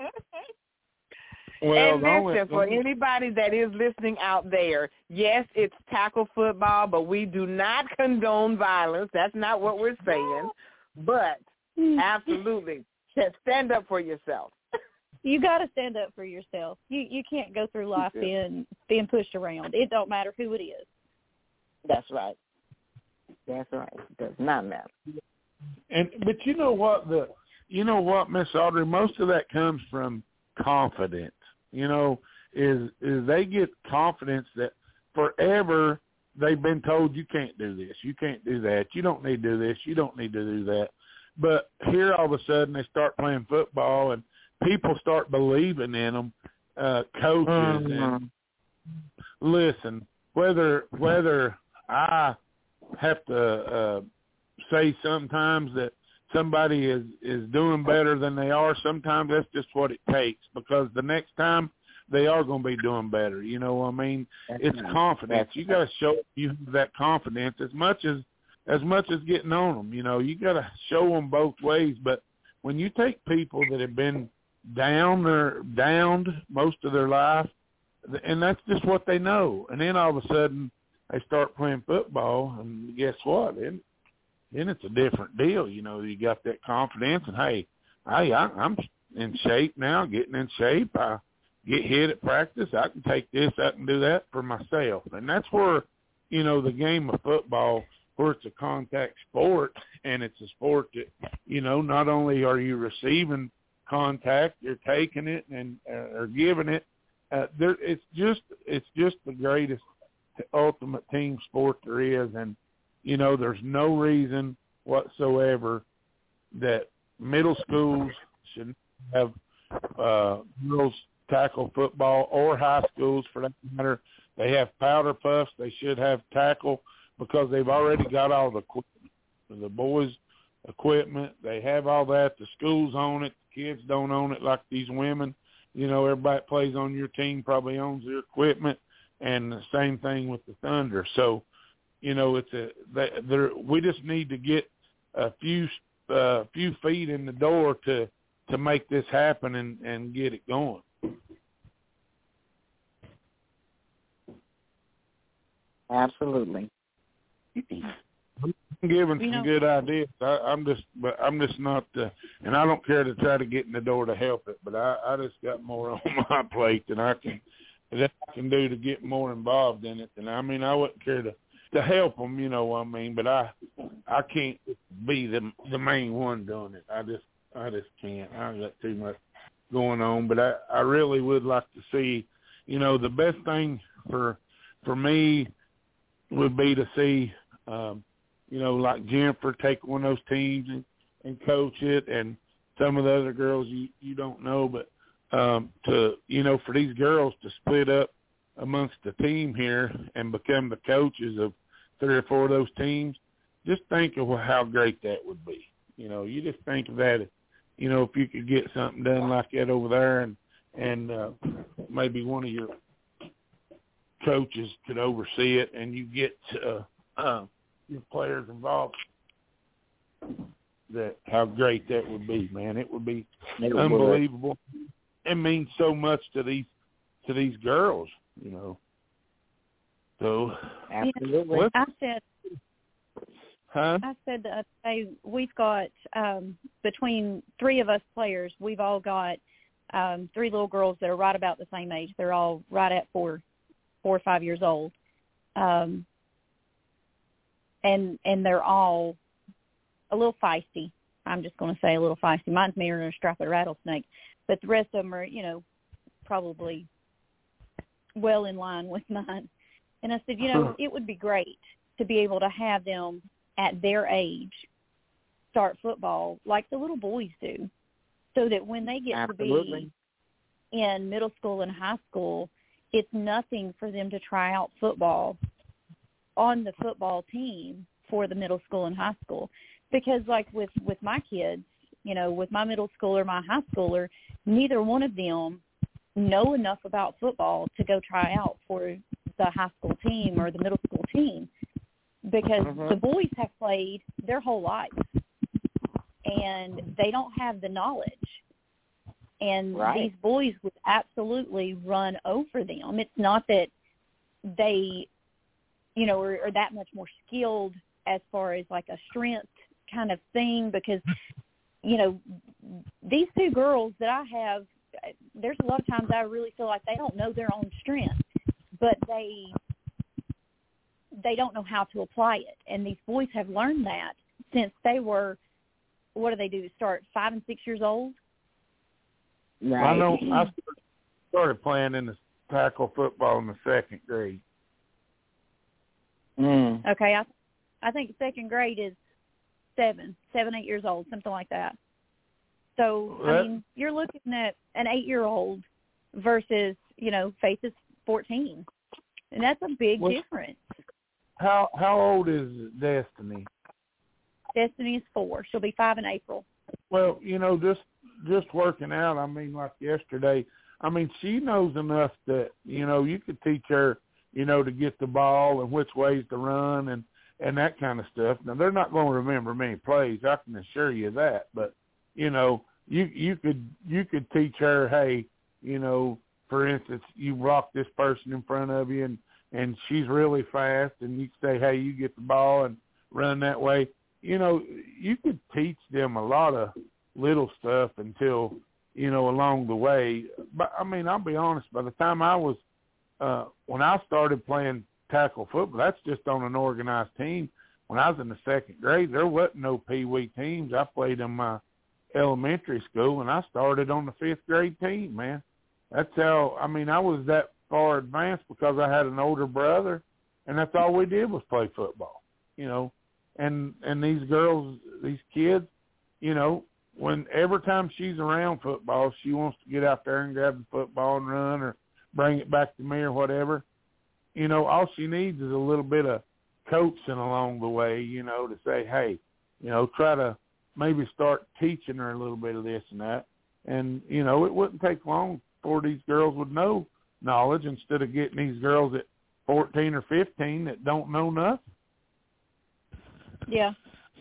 Well, and listen, for anybody that is listening out there, yes, it's tackle football, but we do not condone violence. That's not what we're saying. But absolutely, stand up for yourself. You got to stand up for yourself. You you can't go through life being being pushed around. It don't matter who it is. That's right. That's right. It does not matter. And but you know what the you know what, Miss Audrey, most of that comes from confidence. You know, is is they get confidence that forever they've been told you can't do this, you can't do that, you don't need to do this, you don't need to do that. But here all of a sudden they start playing football and people start believing in them, uh, coaches. Mm-hmm. And listen, whether whether I have to uh, say sometimes that somebody is, is doing better than they are, sometimes that's just what it takes, because the next time they are going to be doing better. You know what I mean? That's it's nice. Confidence. That's you got to show you have that confidence as much as as much as getting on them. You know, you got to show them both ways. But when you take people that have been down or downed most of their life, and that's just what they know, and then all of a sudden they start playing football, and guess what? Then, then it's a different deal. You know, you got that confidence, and hey, hey, I, I'm in shape now, getting in shape. I get hit at practice. I can take this, I can do that for myself. And that's where, you know, the game of football, where it's a contact sport, and it's a sport that, you know, not only are you receiving contact, you're taking it and uh, or giving it. Uh, there, it's just it's just the greatest ultimate team sport there is, and you know there's no reason whatsoever that middle schools should have uh, girls tackle football, or high schools for that matter. They have powder puffs. They should have tackle, because they've already got all the equipment. The boys' equipment, they have all that. The schools own it. The kids don't own it like these women. You know, everybody that plays on your team probably owns their equipment, and the same thing with the Thunder. So, you know, it's a they, we just need to get a few uh, few feet in the door to to make this happen and, and get it going. Absolutely. I'm giving some good ideas. I, I'm just, but I'm just not, uh, and I don't care to try to get in the door to help it. But I, I just got more on my plate than I can, that I can do to get more involved in it. And I mean, I wouldn't care to, to help them, you know what I mean, but I I can't be the the main one doing it. I just I just can't. I got too much going on. But I, I really would like to see, you know, the best thing for for me would be to see, um, you know, like Jennifer take one of those teams and, and coach it, and some of the other girls you, you don't know, but um, to, you know, for these girls to split up amongst the team here and become the coaches of three or four of those teams, just think of how great that would be. You know, you just think of that, you know, if you could get something done like that over there, and, and uh, maybe one of your coaches could oversee it, and you get uh, uh, your players involved, that how great that would be, man. It would be it unbelievable. Would. It means so much to these to these girls, you know. So absolutely. Yeah, I said huh? I said the other day, we've got um, between three of us players, we've all got um, three little girls that are right about the same age. They're all right at four four or five years old. Um, and and they're all a little feisty. I'm just going to say a little feisty. Mine's marrying a striped rattlesnake, but the rest of them are, you know, probably well in line with mine. And I said, you know, it would be great to be able to have them at their age start football like the little boys do, so that when they get Absolutely. to be in middle school and high school, it's nothing for them to try out football on the football team for the middle school and high school. Because like with, with my kids, you know, with my middle schooler, my high schooler, neither one of them know enough about football to go try out for the high school team or the middle school team, because mm-hmm. the boys have played their whole life and they don't have the knowledge. And right. these boys would absolutely run over them. It's not that they, you know, are, are that much more skilled as far as like a strength kind of thing, because, you know, these two girls that I have, there's a lot of times I really feel like they don't know their own strength, but they they don't know how to apply it. And these boys have learned that since they were, what do they do, start five and six years old? Right. I know I started playing in the tackle football in the second grade. Mm. Okay, I I think second grade is seven, seven, eight years old, something like that. So, that, I mean, you're looking at an eight-year-old versus, you know, Faith is fourteen. And that's a big well, difference. How how old is Destiny? Destiny is four. She'll be five in April. Well, you know, just just working out, I mean, like yesterday, I mean, she knows enough that, you know, you could teach her, you know, to get the ball and which ways to run and, and that kind of stuff. Now, they're not going to remember many plays, I can assure you that. But, you know, you you could you could teach her, hey, you know, for instance, you rock this person in front of you and, and she's really fast, and you say, hey, you get the ball and run that way. You know, you could teach them a lot of little stuff until, you know, along the way. But, I mean, I'll be honest, by the time I was, uh, when I started playing tackle football, that's just on an organized team. When I was in the second grade, there wasn't no peewee teams. I played in my elementary school, and I started on the fifth grade team, man. That's how, I mean, I was that far advanced because I had an older brother, and that's all we did was play football, you know. And and these girls, these kids, you know, when every time she's around football, she wants to get out there and grab the football and run or bring it back to me or whatever. You know, all she needs is a little bit of coaching along the way, you know, to say, hey, you know, try to maybe start teaching her a little bit of this and that. And, you know, it wouldn't take long before these girls would know knowledge instead of getting these girls at fourteen or fifteen that don't know nothing. Yeah.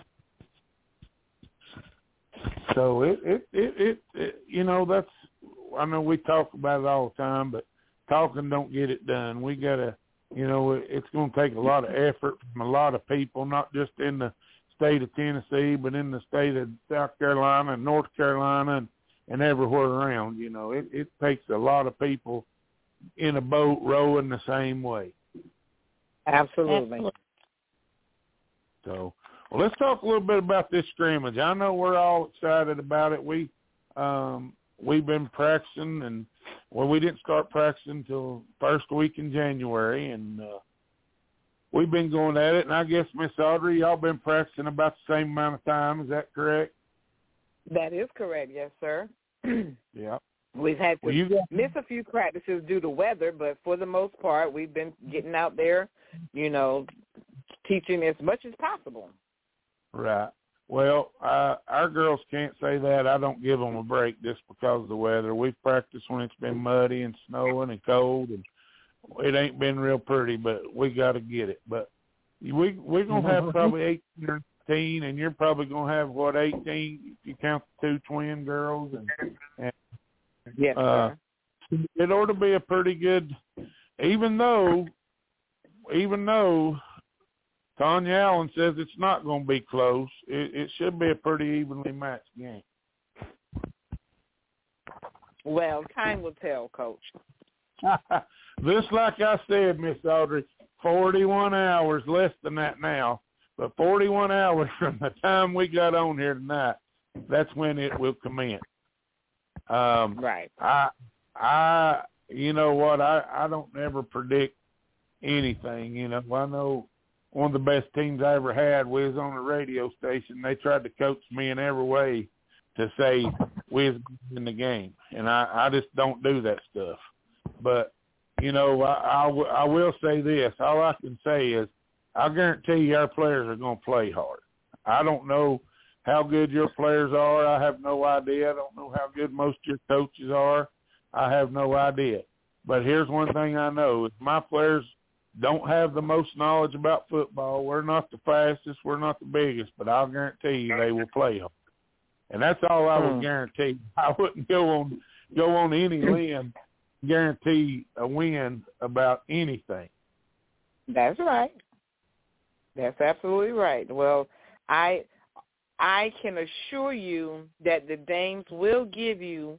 So it, it, it, it, it, you know, that's, I know we talk about it all the time, but talking don't get it done. We got to, you know, it's going to take a lot of effort from a lot of people, not just in the state of Tennessee, but in the state of South Carolina and North Carolina and, and everywhere around. You know, it, it takes a lot of people in a boat rowing the same way. Absolutely. Absolutely. So, well, let's talk a little bit about this scrimmage. I know we're all excited about it. We, um, we've been practicing, and, well, we didn't start practicing until first week in January, and uh, we've been going at it. And I guess, Miss Audrey, y'all been practicing about the same amount of time. Is that correct? That is correct, yes, sir. Yeah. We've had to well, you got- miss a few practices due to weather, but for the most part, we've been getting out there, you know, teaching as much as possible. Right. Well, uh, our girls can't say that. I don't give them a break just because of the weather. We've practiced when it's been muddy and snowing and cold, and it ain't been real pretty, but we got to get it. But we, we're going to have probably eighteen or nineteen, and you're probably going to have, what, eighteen if you count the two twin girls. And, and Yes, uh, sir. It ought to be a pretty good, even though, even though Tanya Allen says it's not going to be close, it, it should be a pretty evenly matched game. Well, time will tell, Coach. Just like I said, Miss Audrey, forty-one hours, less than that now, but forty-one hours from the time we got on here tonight, that's when it will commence. Um, right. I, I, you know what? I, I don't ever predict anything. You know, I know one of the best teams I ever had was on a radio station. They tried to coach me in every way to say we was in the game, and I, I just don't do that stuff. But you know, I, I, w- I will say this. All I can say is I guarantee you our players are going to play hard. I don't know how good your players are. I have no idea. I don't know how good most of your coaches are. I have no idea. But here's one thing I know. If my players don't have the most knowledge about football, we're not the fastest, we're not the biggest, but I'll guarantee you they will play hard. And that's all I would guarantee. I wouldn't go on go on any limb, guarantee a win about anything. That's right. That's absolutely right. Well, I I can assure you that the Dames will give you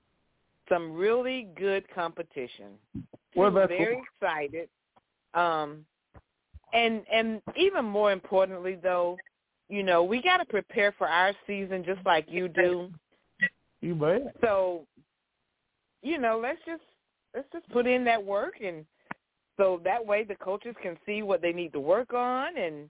some really good competition. Well, I'm that's very what... excited. Um, and and even more importantly, though, you know, we got to prepare for our season just like you do. You bet. So, you know, let's just let's just put in that work, and so that way the coaches can see what they need to work on, and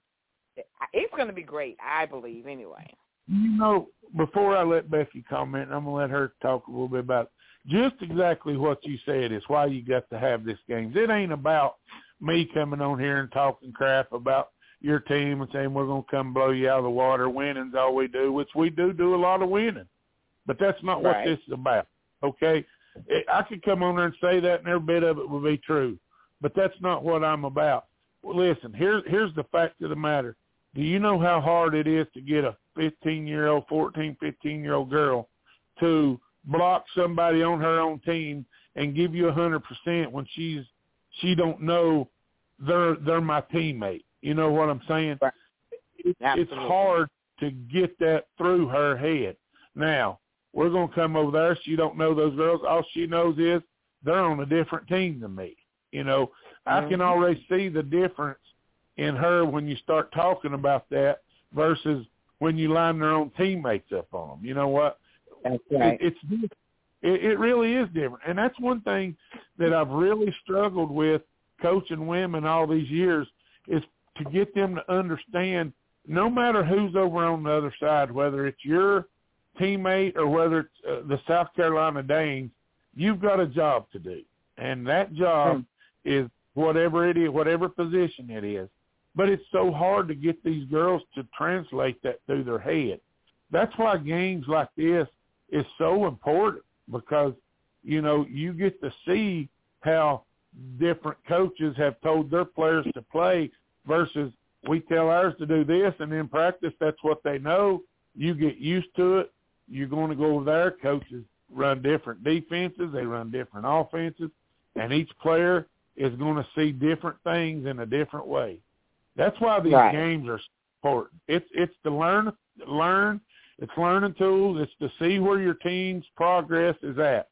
it's going to be great, I believe, anyway. You know, before I let Becky comment, I'm going to let her talk a little bit about just exactly what you said is why you got to have this game. It ain't about me coming on here and talking crap about your team and saying we're going to come blow you out of the water. Winning's all we do, which we do do a lot of winning. But that's not right. what this is about, okay? I could come on there and say that, and every bit of it would be true. But that's not what I'm about. Well, listen, here's, here's the fact of the matter. Do you know how hard it is to get a fifteen-year-old, fourteen, fifteen-year-old girl to block somebody on her own team and give you one hundred percent when she's she don't know they're they're my teammate? You know what I'm saying? Right. It, it's hard to get that through her head. Now, we're going to come over there. She don't know those girls. All she knows is they're on a different team than me. You know, mm-hmm. I can already see the difference in her when you start talking about that versus when you line their own teammates up on them. You know what? That's right. It, it's it, it really is different, and that's one thing that I've really struggled with coaching women all these years is to get them to understand. No matter who's over on the other side, whether it's your teammate or whether it's uh, the South Carolina Danes, you've got a job to do, and that job hmm. is whatever it is, whatever position it is. But it's so hard to get these girls to translate that through their head. That's why games like this is so important because, you know, you get to see how different coaches have told their players to play versus we tell ours to do this, and in practice that's what they know. You get used to it. You're going to go over there. Coaches run different defenses. They run different offenses, and each player is going to see different things in a different way. That's why these right. games are important. It's it's to learn, learn. It's learning tools. It's to see where your team's progress is at.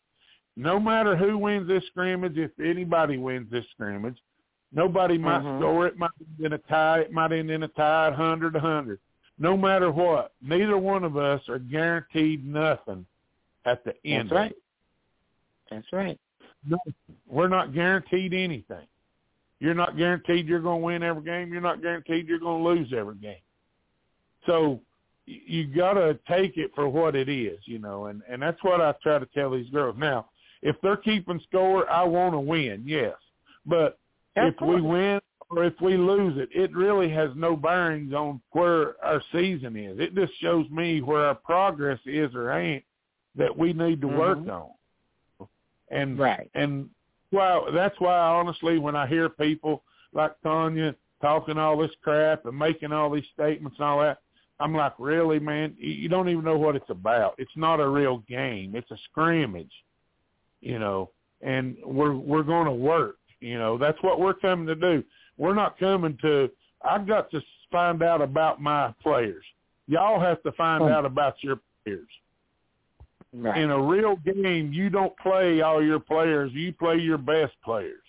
no matter who wins this scrimmage, if anybody wins this scrimmage, nobody might mm-hmm. score. It might end in a tie. It might end in a tie at one hundred to one hundred. No matter what, neither one of us are guaranteed nothing at the end. That's right. Of it. That's right. No, we're not guaranteed anything. You're not guaranteed you're going to win every game. You're not guaranteed you're going to lose every game. So you got to take it for what it is, you know, and, and that's what I try to tell these girls. Now, if they're keeping score, I want to win, yes. But of if course. we win or if we lose it, it really has no bearings on where our season is. It just shows me where our progress is or ain't that we need to mm-hmm. work on. And right. and well, that's why honestly, when I hear people like Tanya talking all this crap and making all these statements and all that, I'm like, really, man? You don't even know what it's about. It's not a real game. It's a scrimmage, you know. And we're we're going to work. You know, that's what we're coming to do. We're not coming to. I've got to find out about my players. Y'all have to find out about your players. Right. In a real game, you don't play all your players. You play your best players.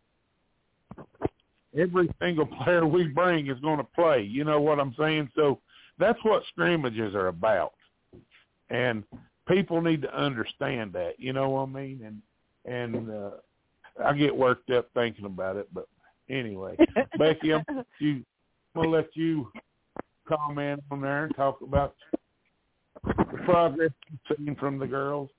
Every single player we bring is going to play. You know what I'm saying? So that's what scrimmages are about. And people need to understand that. You know what I mean? And and uh, I get worked up thinking about it. But anyway, Becky, I'm going to let you comment on there and talk about the progress you've seen from the girls.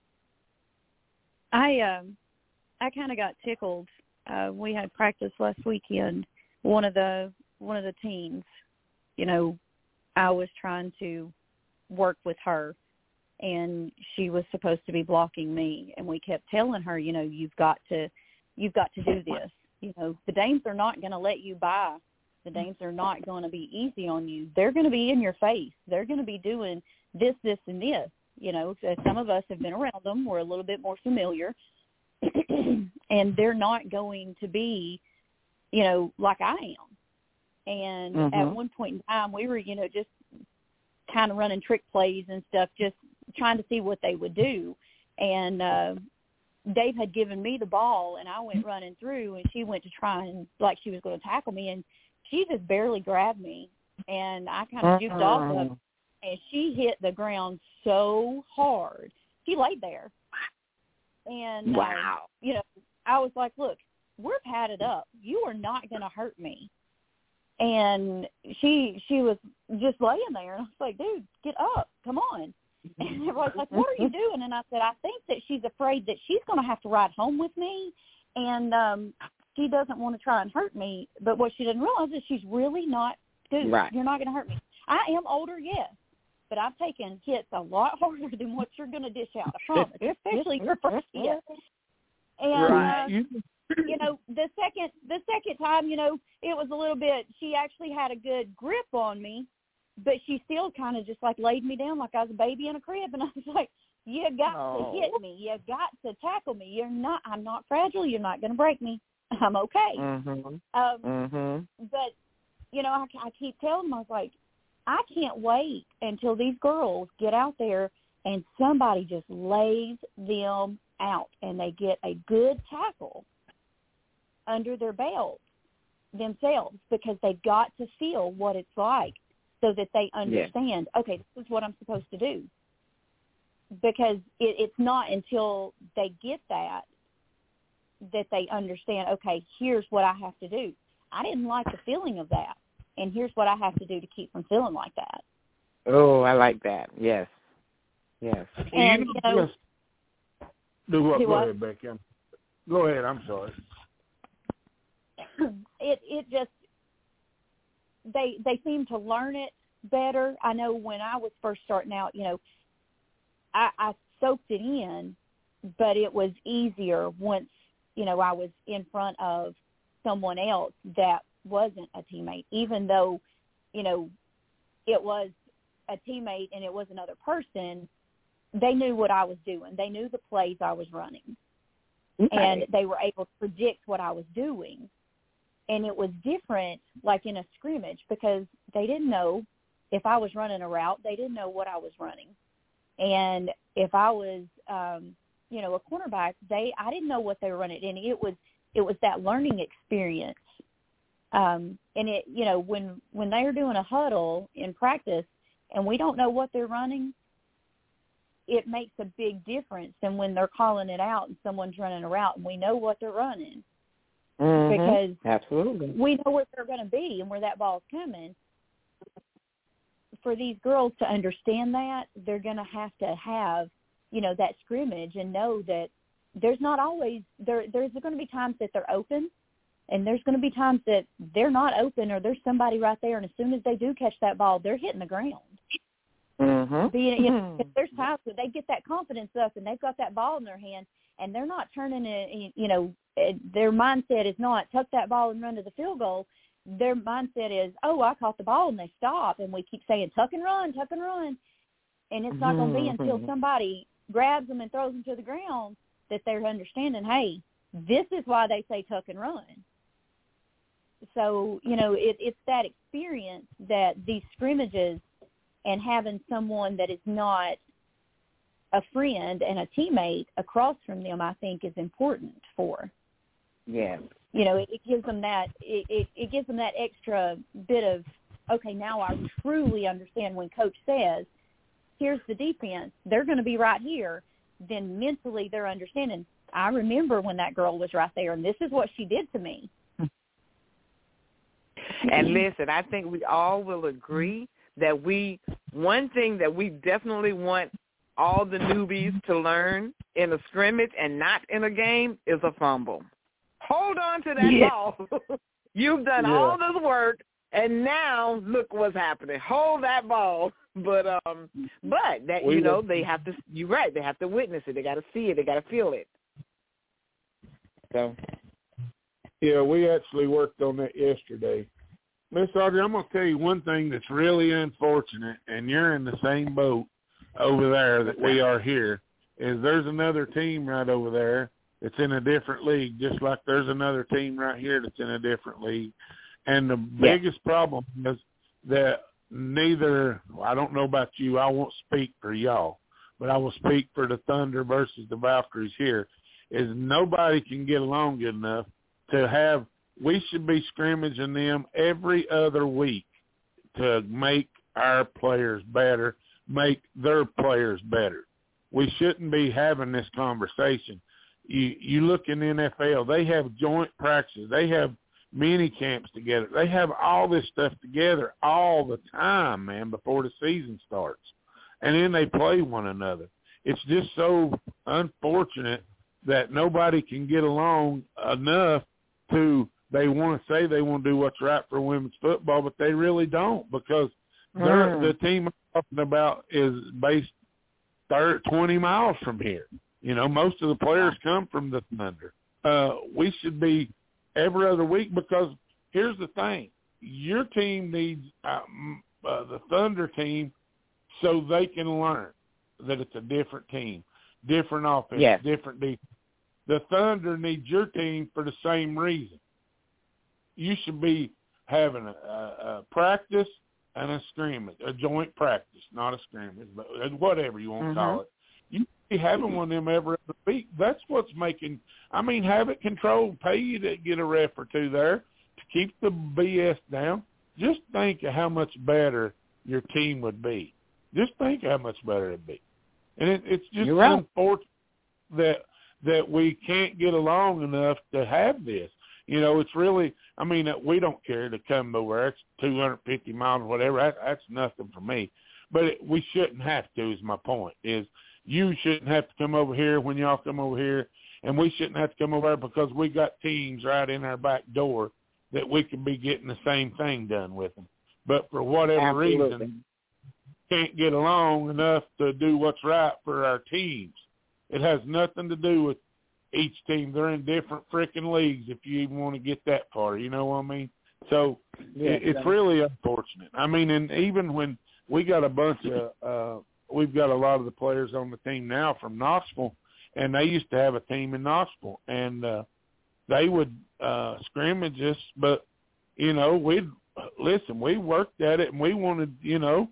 I um, I kind of got tickled. Uh, we had practice last weekend. One of the one of the teams, you know, I was trying to work with her, and she was supposed to be blocking me. And we kept telling her, you know, you've got to, you've got to do this. You know, the Dames are not going to let you by. The Dames are not going to be easy on you. They're going to be in your face. They're going to be doing this, this, and this. You know, so some of us have been around them. We're a little bit more familiar. And they're not going to be, you know, like I am. And mm-hmm. at one point in time, we were, you know, just kind of running trick plays and stuff, just trying to see what they would do. And uh, Dave had given me the ball, and I went running through, and she went to try and, like she was going to tackle me, and she just barely grabbed me, and I kind of juked off of her, and she hit the ground so hard. She laid there. And, wow. uh, you know, I was like, look, we're padded up. You are not going to hurt me. And she she was just laying there, and I was like, dude, get up. Come on. And everybody's like, what are you doing? And I said, I think that she's afraid that she's going to have to ride home with me, and um, she doesn't want to try and hurt me. But what she didn't realize is she's really not, dude, right. You're not going to hurt me. I am older, yes, but I've taken hits a lot harder than what you're going to dish out, I promise, especially your first hit. And, right. uh, you know, the second the second time, you know, it was a little bit, she actually had a good grip on me, but she still kind of just, like, laid me down like I was a baby in a crib. And I was like, you got oh. to hit me. You got to tackle me. You're not, I'm not fragile. You're not going to break me. I'm okay. Mm-hmm. Um, mm-hmm. But, you know, I, I keep telling them, I was like, I can't wait until these girls get out there and somebody just lays them out and they get a good tackle under their belt themselves, because they've got to feel what it's like so that they understand, yeah. okay, this is what I'm supposed to do. Because it, it's not until they get that that they understand, okay, here's what I have to do. I didn't like the feeling of that, and here's what I have to do to keep from feeling like that. Oh, I like that. Yes. Yes. And, you know, do what? Do Go what? ahead, Becky. Go ahead. I'm sorry. It it just they they seem to learn it better. I know when I was first starting out, you know, I, I soaked it in, but it was easier once, you know, I was in front of someone else that wasn't a teammate, even though, you know, it was a teammate and it was another person. They knew what I was doing. They knew the plays I was running, okay. and they were able to predict what I was doing. And it was different, like in a scrimmage, because they didn't know if I was running a route. They didn't know what I was running. And if I was um, you know, a cornerback, they I didn't know what they were running, and it was it was that learning experience. Um, and it, you know, when when they're doing a huddle in practice, and we don't know what they're running, it makes a big difference than when they're calling it out and someone's running a route and we know what they're running. Mm-hmm. Because absolutely, we know where they're going to be and where that ball's coming. For these girls to understand that, they're going to have to have, you know, that scrimmage and know that there's not always there. There's going to be times that they're open, and there's going to be times that they're not open, or there's somebody right there, and as soon as they do catch that ball, they're hitting the ground. Mm-hmm. Being, you know, there's times where they get that confidence up and they've got that ball in their hand, and they're not turning it. You know, their mindset is not tuck that ball and run to the field goal. Their mindset is, oh, I caught the ball, and they stop, and we keep saying tuck and run, tuck and run, and it's not going to be until somebody grabs them and throws them to the ground that they're understanding, hey, this is why they say tuck and run. So, you know, it, it's that experience that these scrimmages and having someone that is not a friend and a teammate across from them, I think, is important for. Yeah. You know, it, it gives them that it, it, it gives them that extra bit of, okay, now I truly understand when Coach says, here's the defense, they're going to be right here, then mentally they're understanding, I remember when that girl was right there, and this is what she did to me. And listen, I think we all will agree that we, one thing that we definitely want all the newbies to learn in a scrimmage and not in a game is a fumble. Hold on to that yeah. ball. You've done yeah. all this work, and now look what's happening. Hold that ball. But um, but that we you know look- they have to. You're right. They have to witness it. They got to see it. They got to feel it. So. Yeah, we actually worked on that yesterday. Miss Audrey, I'm going to tell you one thing that's really unfortunate, and you're in the same boat over there that we are here, is there's another team right over there that's in a different league, just like there's another team right here that's in a different league. And the Yeah. biggest problem is that neither, well, I don't know about you, I won't speak for y'all, but I will speak for the Thunder versus the Valkyries here, is nobody can get along good enough to have, we should be scrimmaging them every other week to make our players better, make their players better. We shouldn't be having this conversation. You you look in the N F L, they have joint practices. They have mini camps together. They have all this stuff together all the time, man, before the season starts. And then they play one another. It's just so unfortunate that nobody can get along enough to, they want to say they want to do what's right for women's football, but they really don't, because they're, Mm. the team I'm talking about is based thirty, twenty miles from here. You know, most of the players come from the Thunder. Uh, we should be every other week, because here's the thing. Your team needs uh, uh, the Thunder team so they can learn that it's a different team, different offense, yes. different defense. The Thunder needs your team for the same reason. You should be having a, a, a practice and a scrimmage, a joint practice, not a scrimmage, but whatever you want to Mm-hmm. call it. You should be having one of them every other week. That's what's making, I mean, have it controlled. Pay you to get a ref or two there to keep the B S down. Just think of how much better your team would be. Just think how much better it would be. And it, it's just You're right. unfortunate that that we can't get along enough to have this. You know, it's really, I mean, we don't care to come over. It's two hundred fifty miles or whatever. That, that's nothing for me. But it, we shouldn't have to, is my point, is you shouldn't have to come over here when y'all come over here, and we shouldn't have to come over there because we got teams right in our back door that we could be getting the same thing done with them. But for whatever Absolutely. reason, can't get along enough to do what's right for our teams. It has nothing to do with each team. They're in different freaking leagues, if you even want to get that far. You know what I mean? So Yeah, it, it's exactly. really unfortunate. I mean, and even when we got a bunch of uh, – we've got a lot of the players on the team now from Knoxville, and they used to have a team in Knoxville, and uh, they would uh, scrimmage us. But, you know, we'd – listen, we worked at it, and we wanted, you know,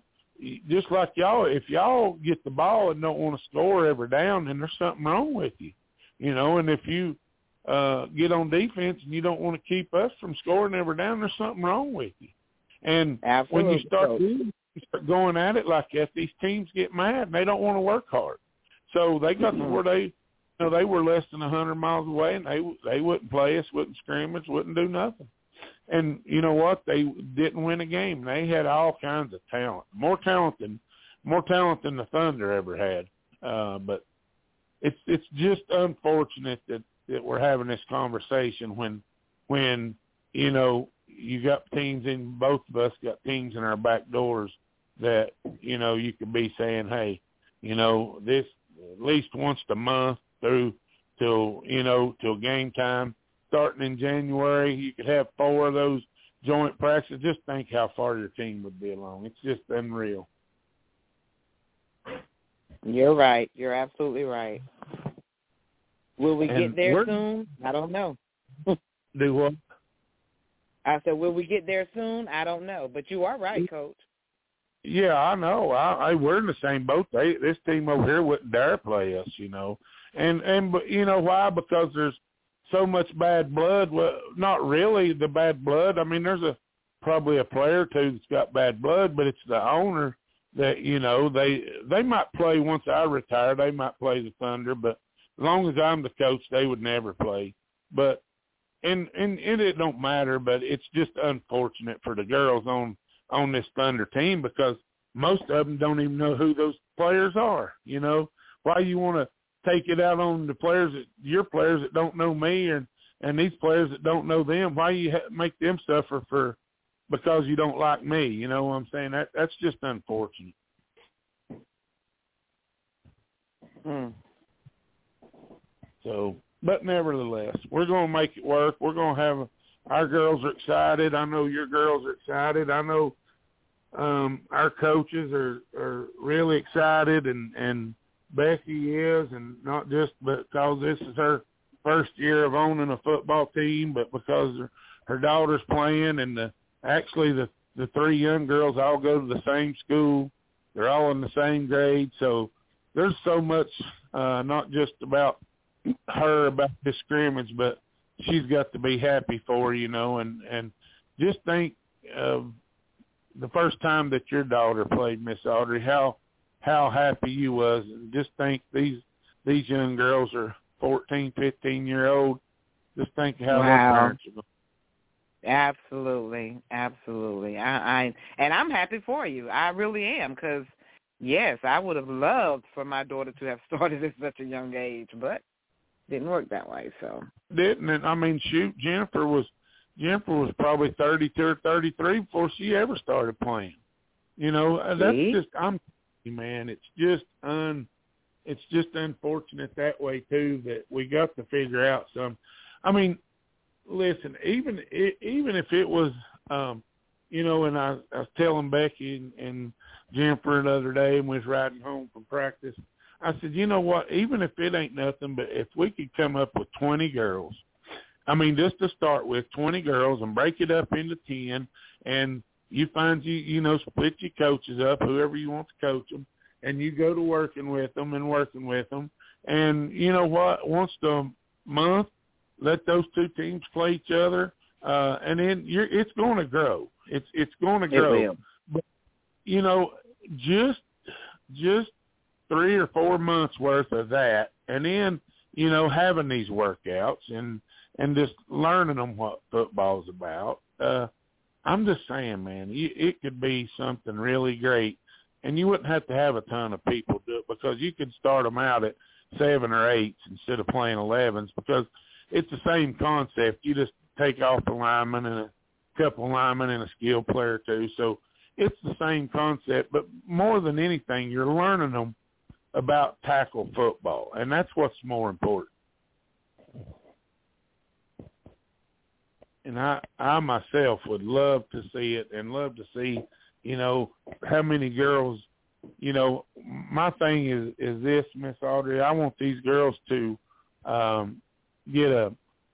just like y'all, if y'all get the ball and don't want to score every down, then there's something wrong with you, you know. And if you uh, get on defense and you don't want to keep us from scoring every down, there's something wrong with you. And Absolutely. when you start, you start going at it like that, these teams get mad and they don't want to work hard. So they got mm-hmm. to where they, you know, they were less than a hundred miles away, and they they wouldn't play us, wouldn't scrimmage, wouldn't do nothing. And you know what? They didn't win a game. They had all kinds of talent, more talent than more talent than the Thunder ever had. Uh, but it's it's just unfortunate that, that we're having this conversation when when you know you got teams in both of us got teams in our back doors that you know you could be saying, hey, you know this at least once a month through till you know till game time. Starting in January, you could have four of those joint practices. Just think how far your team would be along. It's just unreal. You're right. You're absolutely right. Will we And get there soon? I don't know. Do what? I said, will we get there soon? I don't know. But you are right, Coach. Yeah, I know. I, I we're in the same boat. They, this team over here wouldn't dare play us, you know. And and but you know why? Because there's so much bad blood. Well, not really the bad blood. I mean, there's a probably a player or two that's got bad blood, but it's the owner that, you know, they they might play once I retire. They might play the Thunder, but as long as I'm the coach, they would never play. But and and, and it don't matter. But it's just unfortunate for the girls on on this Thunder team because most of them don't even know who those players are. You know, why you want to take it out on the players, that your players that don't know me and, and these players that don't know them. Why you ha- make them suffer for because you don't like me? You know what I'm saying? That That's just unfortunate. Mm. So, but nevertheless, we're going to make it work. We're going to have – our girls are excited. I know your girls are excited. I know um, our coaches are, are really excited, and, and – Becky is, and not just because this is her first year of owning a football team, but because her, her daughter's playing, and the, actually the, the three young girls all go to the same school. They're all in the same grade. So there's so much, uh, not just about her, about this scrimmage, but she's got to be happy for, you know, and, and just think of the first time that your daughter played, Miss Audrey, how, how happy you was, and just think these these young girls are fourteen, fifteen year old. Just think how wow. their parents are going. Absolutely, absolutely. I, I and I'm happy for you. I really am, because yes, I would have loved for my daughter to have started at such a young age, but didn't work that way. So didn't it? I mean, shoot, Jennifer was Jennifer was probably thirty-two or thirty-three before she ever started playing. You know, that's See? just I'm. Man, it's just un, it's just unfortunate that way too that we got to figure out some. I mean, listen, even even if it was, um, you know, and I, I was telling Becky and, and Jennifer the other day, and we was riding home from practice. I said, you know what? Even if it ain't nothing, but if we could come up with twenty girls, I mean, just to start with, twenty girls, and break it up into ten, and you find you, you know, split your coaches up, whoever you want to coach them, and you go to working with them and working with them. And you know what? Once a month, let those two teams play each other, uh, and then you're, it's going to grow. It's it's going to grow. It will. But you know, just just three or four months worth of that, and then you know, having these workouts and and just learning them what football's about. Uh, I'm just saying, man, you, it could be something really great, and you wouldn't have to have a ton of people do it because you could start them out at seven or eights instead of playing elevens because it's the same concept. You just take off a lineman and a couple of linemen and a skill player too. So it's the same concept, but more than anything, you're learning them about tackle football, and that's what's more important. And I, I myself would love to see it and love to see, you know, how many girls, you know, my thing is, is this, Miss Audrey, I want these girls to um, get a,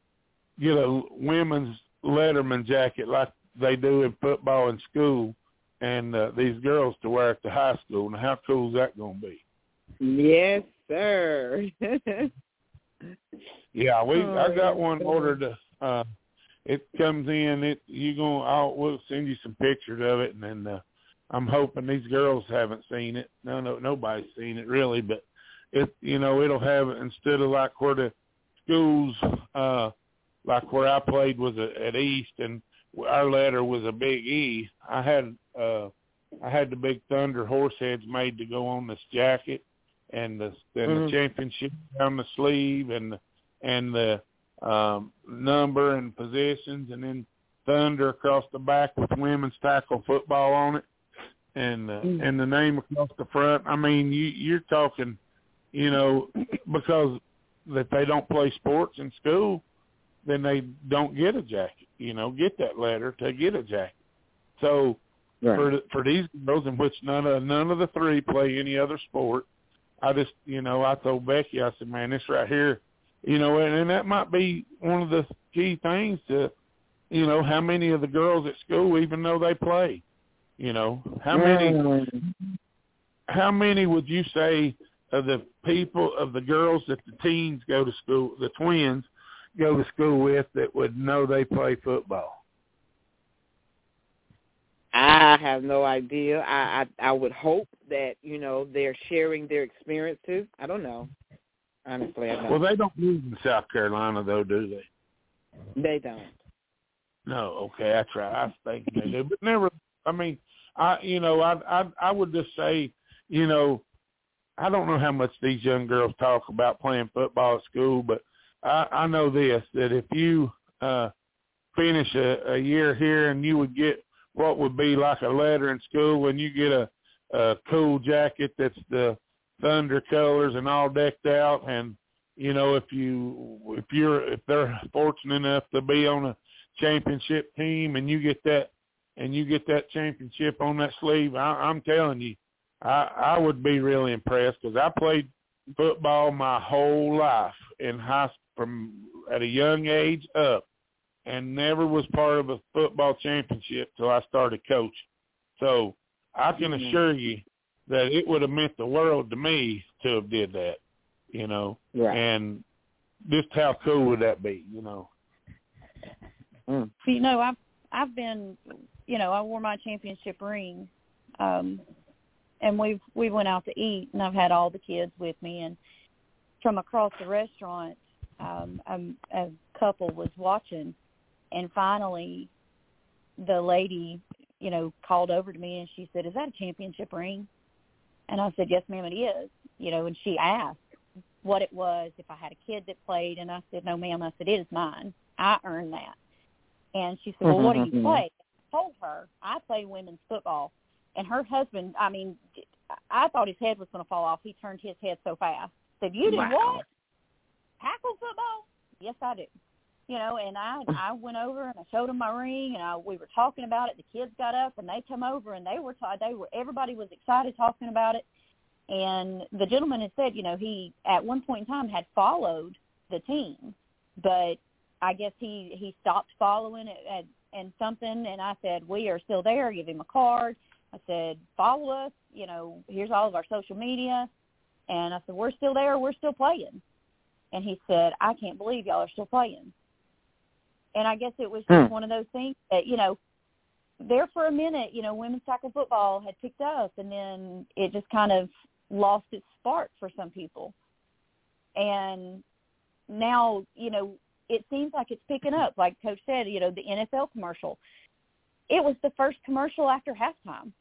get a women's Letterman jacket like they do in football in school and uh, these girls to wear at the high school. Now, how cool is that going to be? Yes, sir. Yeah, we. Oh, I got yes, one sir. ordered. Uh, it comes in. It you going? I'll we'll send you some pictures of it, and then uh, I'm hoping these girls haven't seen it. No, no, nobody's seen it really, but it. You know, it'll have it instead of like where the schools, uh, like where I played was a, at East, and our letter was a big E. I had uh, I had the big Thunder horse heads made to go on this jacket, and the and Mm-hmm. the championship down the sleeve, and the, and the um, number and positions, and then Thunder across the back with women's tackle football on it, and uh, Mm-hmm. and the name across the front. I mean, you, you're talking, you know, because if they don't play sports in school, then they don't get a jacket. You know, get that letter to get a jacket. So Right. for for these girls, in which none of none of the three play any other sport, I just, you know, I told Becky, I said, man, this right here, you know, and, and that might be one of the key things to, you know, how many of the girls at school even know they play, you know, how many, Mm-hmm. how many would you say of the people, of the girls that the teens go to school, the twins go to school with that would know they play football? I have no idea. I, I I would hope that, you know, they're sharing their experiences. I don't know. Honestly, I don't. Well, they don't live in South Carolina, though, do they? They don't. No, okay, that's right. I think they do, but never. I mean, I you know, I I I would just say, you know, I don't know how much these young girls talk about playing football at school, but I, I know this, that if you uh, finish a, a year here and you would get what would be like a letter in school, and you get a, a cool jacket that's the Thunder colors and all decked out, and you know, if you if you're if they're fortunate enough to be on a championship team and you get that and you get that championship on that sleeve, I, I'm telling you, I, I would be really impressed, because I played football my whole life in high from at a young age up, and never was part of a football championship till I started coaching. So I can Mm-hmm. assure you that it would have meant the world to me to have did that, you know. Right. And just how cool would that be, you know? Mm. You know, I've I've been, you know, I wore my championship ring, um, and we've we went out to eat, and I've had all the kids with me, and from across the restaurant, um, um, a couple was watching, and finally, the lady, you know, called over to me and she said, "Is that a championship ring?" And I said, "Yes, ma'am, it is." You know, and she asked what it was, if I had a kid that played, and I said, "No, ma'am." I said, "It is mine. I earned that." And she said, "Well, what do you play?" I told her, "I play women's football." And her husband, I mean, I thought his head was going to fall off. He turned his head so fast. Said, "You did Wow. what? Tackle football?" "Yes, I do." You know, and I I went over and I showed him my ring, and I, we were talking about it. The kids got up and they come over and they were ta- they were everybody was excited talking about it. And the gentleman had said, you know, he at one point in time had followed the team, but I guess he he stopped following it at, and something. And I said, "We are still there. Give him a card." I said, "Follow us. You know, here's all of our social media." And I said, "We're still there. We're still playing." And he said, "I can't believe y'all are still playing." And I guess it was just Hmm. one of those things that, you know, there for a minute, you know, women's tackle football had picked up, and then it just kind of lost its spark for some people. And now, you know, it seems like it's picking up. Like Coach said, you know, the N F L commercial. It was the first commercial after halftime.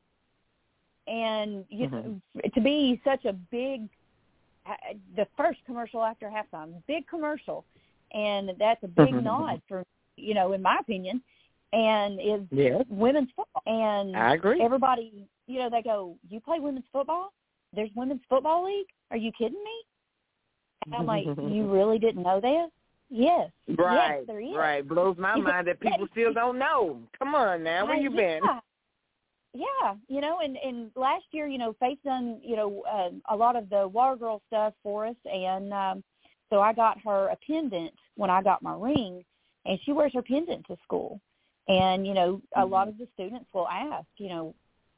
And you Mm-hmm. know, to be such a big, the first commercial after halftime, big commercial, and that's a big Mm-hmm. nod for, you know, in my opinion, and is Yes. women's football. And I agree. everybody, you know, they go, "You play women's football? There's women's football league? Are you kidding me?" And I'm like, "You really didn't know this?" "Yes. Right. Yes, there is." Right. Blows my mind that people still don't know. Come on now. Where I- you been? yeah. Yeah, you know, and, and last year, you know, Faith done, you know, uh, a lot of the Water Girl stuff for us, and um, so I got her a pendant when I got my ring, and she wears her pendant to school. And, you know, a lot of the students will ask, you know,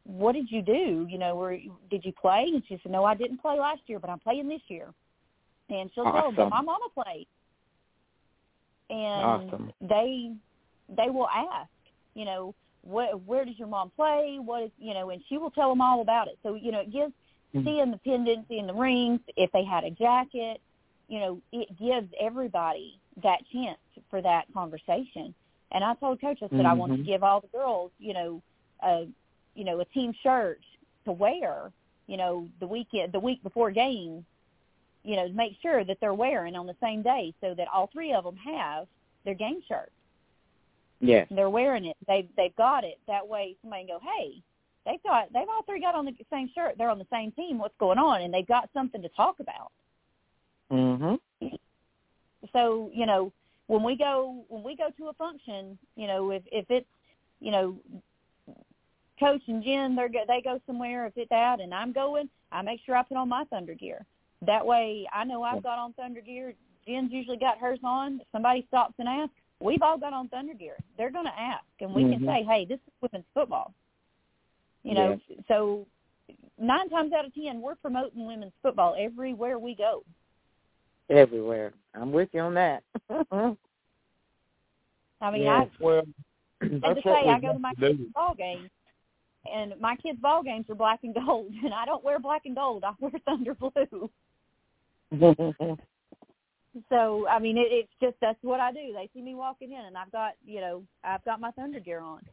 what did you do? You know, where did you play? And she said, no, I didn't play last year, but I'm playing this year. And she'll awesome. tell them, my mama played. And awesome. they they will ask, you know, what, where does your mom play? What is, you know, and she will tell them all about it. So, you know, it gives, mm-hmm. seeing the pendants, seeing the rings, if they had a jacket, you know, it gives everybody that chance for that conversation. And I told Coach, I said, mm-hmm. I want to give all the girls, you know, a, you know, a team shirt to wear, you know, the weekend, the week before game, you know, make sure that they're wearing on the same day so that all three of them have their game shirt. Yes. And they're wearing it. They've, they've got it. That way somebody can go, hey, they've got, they've all three got on the same shirt. They're on the same team. What's going on? And they've got something to talk about. Mm-hmm. So, you know, when we go, when we go to a function, you know, if, if it's, you know, Coach and Jen, they they go somewhere, if it's that, and I'm going, I make sure I put on my Thunder gear. That way I know I've got on Thunder gear. Jen's usually got hers on. If somebody stops and asks, we've all got on Thunder gear. They're going to ask, and we mm-hmm. can say, hey, this is women's football. You know, yes. so nine times out of ten, we're promoting women's football everywhere we go. Everywhere. I'm with you on that. I mean, yes. I well, and that's to what say I go to my do. kids' ball games, and my kids' ball games are black and gold, and I don't wear black and gold. I wear Thunder blue. So, I mean, it, it's just that's what I do. They see me walking in, and I've got, you know, I've got my Thunder gear on.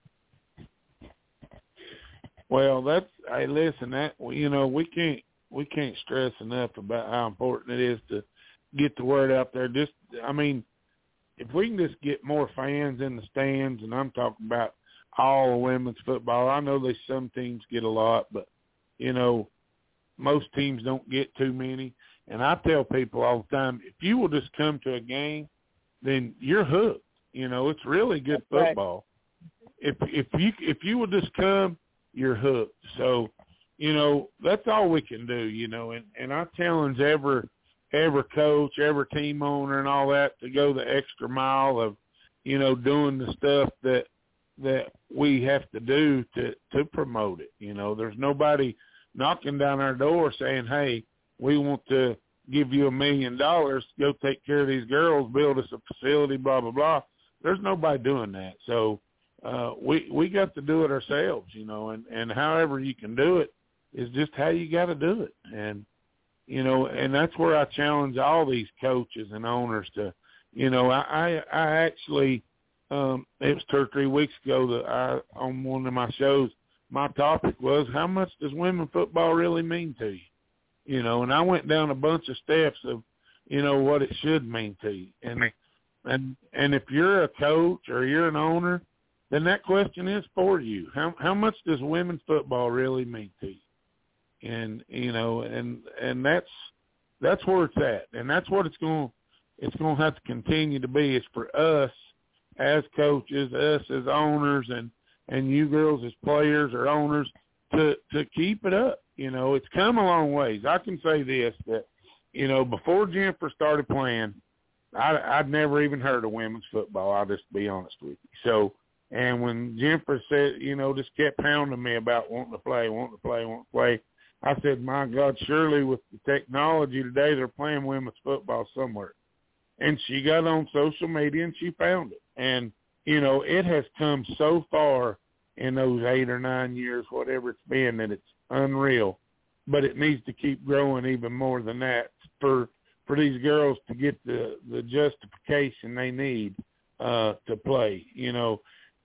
Well, that's hey, listen, that you know, we can't we can't stress enough about how important it is to get the word out there. Just, I mean, if we can just get more fans in the stands, and I'm talking about all women's football. I know they some teams get a lot, but you know, most teams don't get too many. And I tell people all the time, if you will just come to a game, then you're hooked. You know, it's really good That's football. Right. If if you if you will just come, you're hooked. So, you know, that's all we can do. You know, and and I challenge every every coach, every team owner, and all that to go the extra mile of, you know, doing the stuff that that we have to do to to promote it. You know, there's nobody knocking down our door saying, hey, we want to give you a million dollars, go take care of these girls, build us a facility, blah, blah, blah. There's nobody doing that. So uh, we we got to do it ourselves, you know, and, and however you can do it is just how you got to do it. And, you know, and that's where I challenge all these coaches and owners to, you know, I, I, I actually, um, it was two or three weeks ago that I, on one of my shows, my topic was, how much does women football really mean to you? You know, and I went down a bunch of steps of, you know, what it should mean to you. And and and if you're a coach or you're an owner, then that question is for you. How how much does women's football really mean to you? And you know, and and that's that's where it's at, and that's what it's going it's going to have to continue to be. Is for us as coaches, us as owners, and and you girls as players or owners to to keep it up. You know, it's come a long ways. I can say this, that, you know, before Jennifer started playing, I, I'd never even heard of women's football. I'll just be honest with you. So, and when Jennifer said, you know, just kept pounding me about wanting to play, wanting to play, wanting to play, I said, my God, surely with the technology today, they're playing women's football somewhere. And she got on social media and she found it. And, you know, it has come so far in those eight or nine years, whatever it's been, that it's unreal. But it needs to keep growing even more than that for for these girls to get the, the justification they need uh, to play. You know,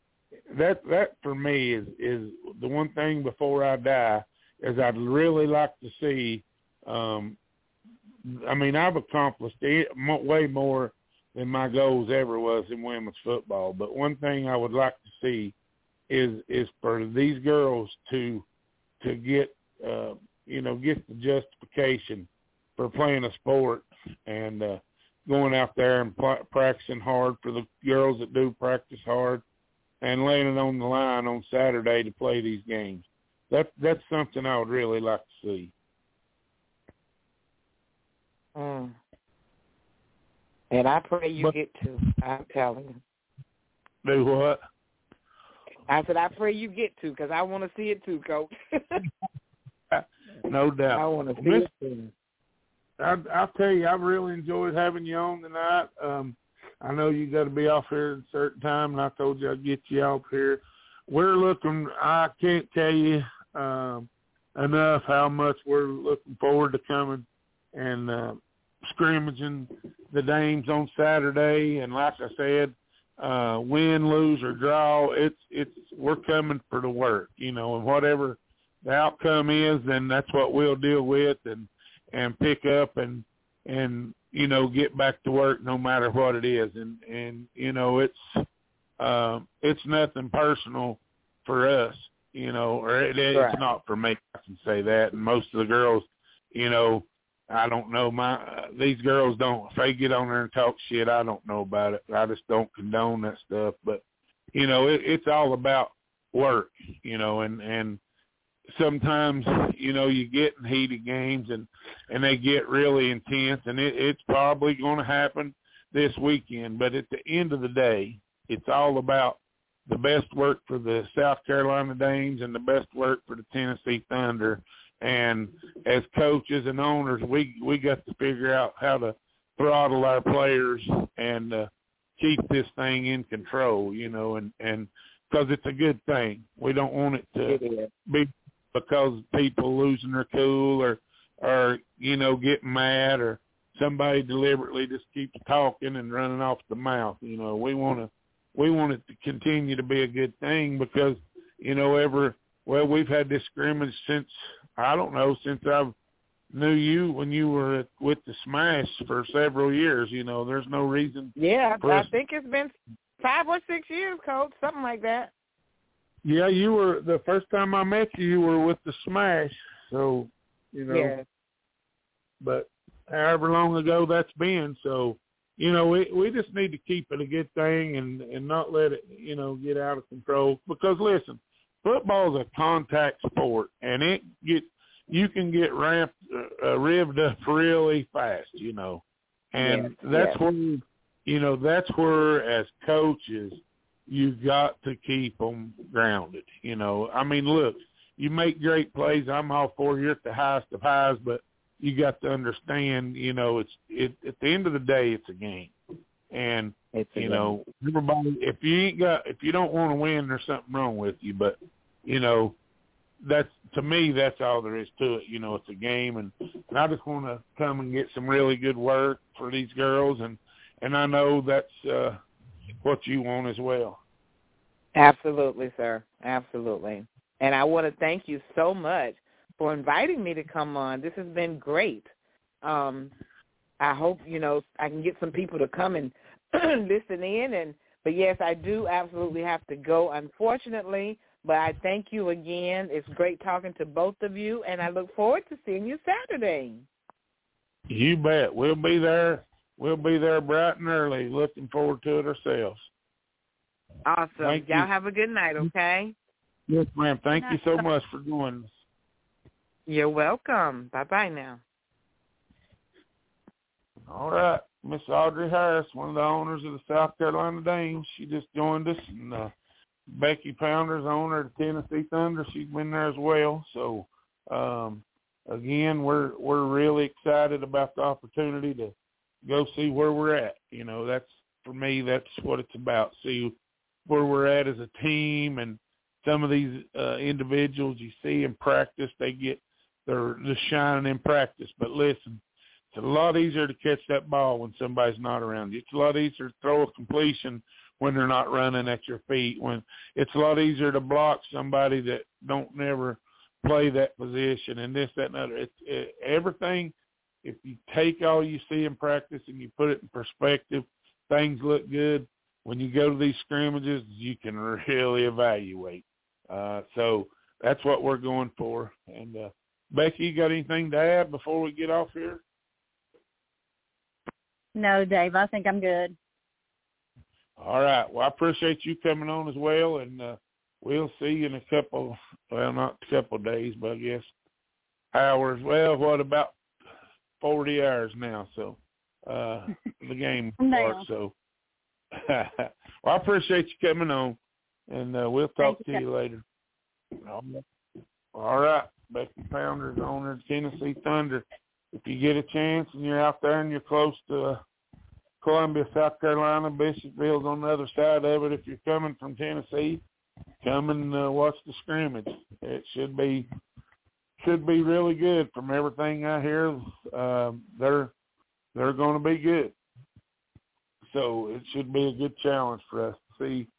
that that for me is, is the one thing before I die is I'd really like to see, um, I mean, I've accomplished it way more than my goals ever was in women's football. But one thing I would like to see is is for these girls to to get, uh, you know, get the justification for playing a sport and uh, going out there and pl- practicing hard for the girls that do practice hard and laying it on the line on Saturday to play these games. That, that's something I would really like to see. Mm. And I pray you but, get to, I'm telling you. Do what? I said, I pray you get to, because I want to see it too, Coach. No doubt. I want to see Miss, it too. I, I'll tell you, I've really enjoyed having you on tonight. Um, I know you got to be off here at a certain time, and I told you I'd get you off here. We're looking, I can't tell you um, enough how much we're looking forward to coming and uh, scrimmaging the Dames on Saturday. And like I said, uh, win, lose, or draw, it's it's we're coming for the work, you know, and whatever the outcome is, then that's what we'll deal with and and pick up and and you know get back to work no matter what it is. And and you know it's uh, it's nothing personal for us, you know, or it, it's right. not for me. I can say that. And most of the girls, you know, I don't know my uh, these girls don't. If they get on there and talk shit, I don't know about it. I just don't condone that stuff. But you know, it, it's all about work, you know, and and sometimes you know you get in heated games and and they get really intense, and it, it's probably going to happen this weekend. But at the end of the day, it's all about the best work for the South Carolina Dames and the best work for the Tennessee Thunder. And as coaches and owners, we we got to figure out how to throttle our players and uh, keep this thing in control, you know, and and because it's a good thing. We don't want it to It be because people losing their cool or or you know getting mad or somebody deliberately just keeps talking and running off the mouth. You know, we want to we want it to continue to be a good thing because you know ever well we've had this scrimmage since. I don't know, since I knew you when you were with the Smash for several years. You know, there's no reason. Yeah, for I us. think it's been five or six years, Coach, something like that. Yeah, you were, the first time I met you, you were with the Smash. So, you know, Yeah. but however long ago that's been. So, you know, we we just need to keep it a good thing and, and not let it, you know, get out of control. Because, listen, football is a contact sport, and it get you can get ramped, uh, revved up really fast, you know. And Yes, that's yes. where, you know, that's where as coaches you've got to keep them grounded, you know. I mean, look, you make great plays. I'm all for you at the highest of highs, but you got to understand, you know, it's it at the end of the day, it's a game. And It's a you game. know, everybody, if you ain't got, if you don't want to win, there's something wrong with you. But, you know, that's, to me, that's all there is to it. You know, it's a game. And, and I just want to come and get some really good work for these girls. And, and I know that's uh, what you want as well. Absolutely, sir. Absolutely. And I want to thank you so much for inviting me to come on. This has been great. Um, I hope, you know, I can get some people to come and listen in. And but, yes, I do absolutely have to go, unfortunately. But I thank you again. It's great talking to both of you, and I look forward to seeing you Saturday. You bet. We'll be there. We'll be there bright and early. Looking forward to it ourselves. Awesome. Thank Y'all you. have a good night, okay? Yes, ma'am. Thank you so much for joining us. You're welcome. Bye-bye now. All right. Miss Audrey Harris, one of the owners of the South Carolina Dames. She just joined us. And uh, Becky Pounder's owner of the Tennessee Thunder. She's been there as well. So, um, again, we're we're really excited about the opportunity to go see where we're at. You know, that's, for me, that's what it's about. See where we're at as a team. And some of these uh, individuals you see in practice, they get, they're just shining in practice. But listen, it's a lot easier to catch that ball when somebody's not around you. It's a lot easier to throw a completion when they're not running at your feet. When it's a lot easier to block somebody that don't never play that position and this, that, and other. It's it, everything. If you take all you see in practice and you put it in perspective, things look good. When you go to these scrimmages, you can really evaluate. Uh, so that's what we're going for. And uh, Becky, you got anything to add before we get off here? No, Dave, I think I'm good. All right. Well, I appreciate you coming on as well, and uh, we'll see you in a couple, well, not a couple of days, but I guess hours. Well, what, about forty hours now, so uh, the game starts. So, well, I appreciate you coming on. and uh, we'll talk Thank to you, you later. All right, Becky Pounder's owner of Tennessee Thunder. If you get a chance and you're out there and you're close to uh, Columbia, South Carolina, Bishopville's on the other side of it. If you're coming from Tennessee, come and uh, watch the scrimmage. It should be should be really good. From everything I hear, uh, they're they're going to be good. So it should be a good challenge for us to see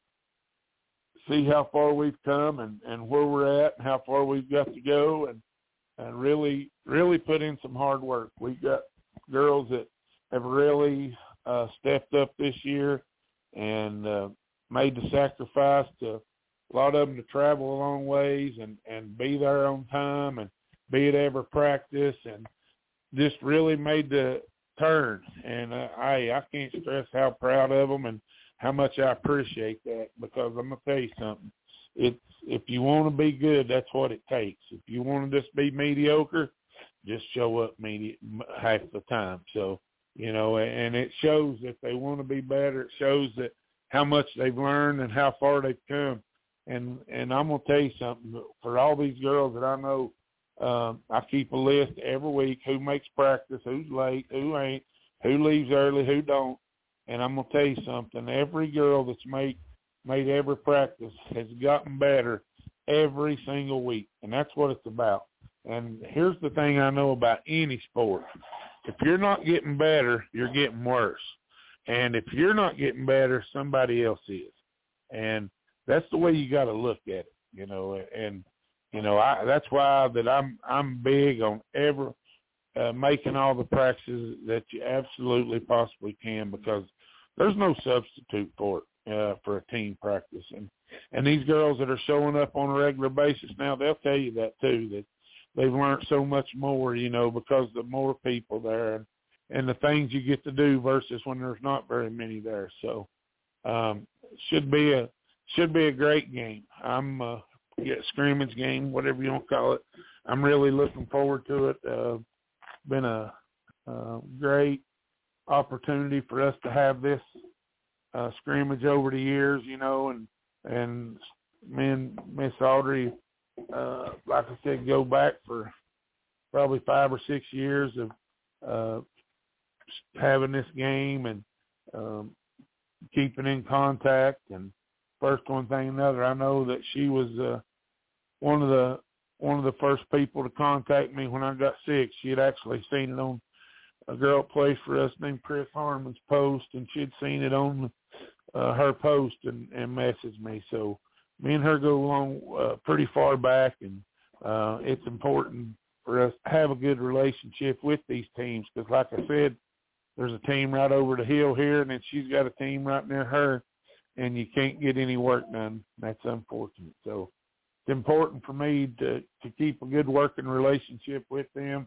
see how far we've come and, and where we're at and how far we've got to go and, and really really put in some hard work. We've got girls that have really uh, stepped up this year and uh, made the sacrifice to a lot of them to travel a long ways and, and be there on time and be at every practice and just really made the turn. And uh, I I can't stress how proud of them and how much I appreciate that, because I'm going to tell you something. It's, if you want to be good, that's what it takes. If you want to just be mediocre, just show up medi- half the time. So, you know, and it shows that they want to be better. It shows that how much they've learned and how far they've come. And and I'm going to tell you something. For all these girls that I know, um, I keep a list every week, who makes practice, who's late, who ain't, who leaves early, who don't. And I'm going to tell you something. Every girl that's made, made every practice has gotten better every single week, and that's what it's about. And here's the thing I know about any sport. If you're not getting better, you're getting worse. And if you're not getting better, somebody else is. And that's the way you got to look at it, you know. And, you know, I, that's why that I'm I'm big on ever uh, making all the practices that you absolutely possibly can, because there's no substitute for it, uh, for a team practice. And, and these girls that are showing up on a regular basis now, they'll tell you that too, that they've learned so much more, you know, because the more people there and, and the things you get to do versus when there's not very many there. So um, should be a should be a great game. I'm uh, yeah, scrimmage game, whatever you want to call it. I'm really looking forward to it. Uh, been a uh, great opportunity for us to have this uh, scrimmage over the years, you know, and and me and Miss Audrey, uh, like I said, go back for probably five or six years of uh, having this game and um, keeping in contact. And first one thing another, I know that she was uh, one of the one of the first people to contact me when I got sick. She had actually seen it on a girl that plays for us named Chris Harmon's post, and she'd seen it on uh, her post and, and messaged me. So me and her go along uh, pretty far back, and uh, it's important for us to have a good relationship with these teams, because like I said, there's a team right over the hill here, and then she's got a team right near her, and you can't get any work done. That's unfortunate. So it's important for me to, to keep a good working relationship with them,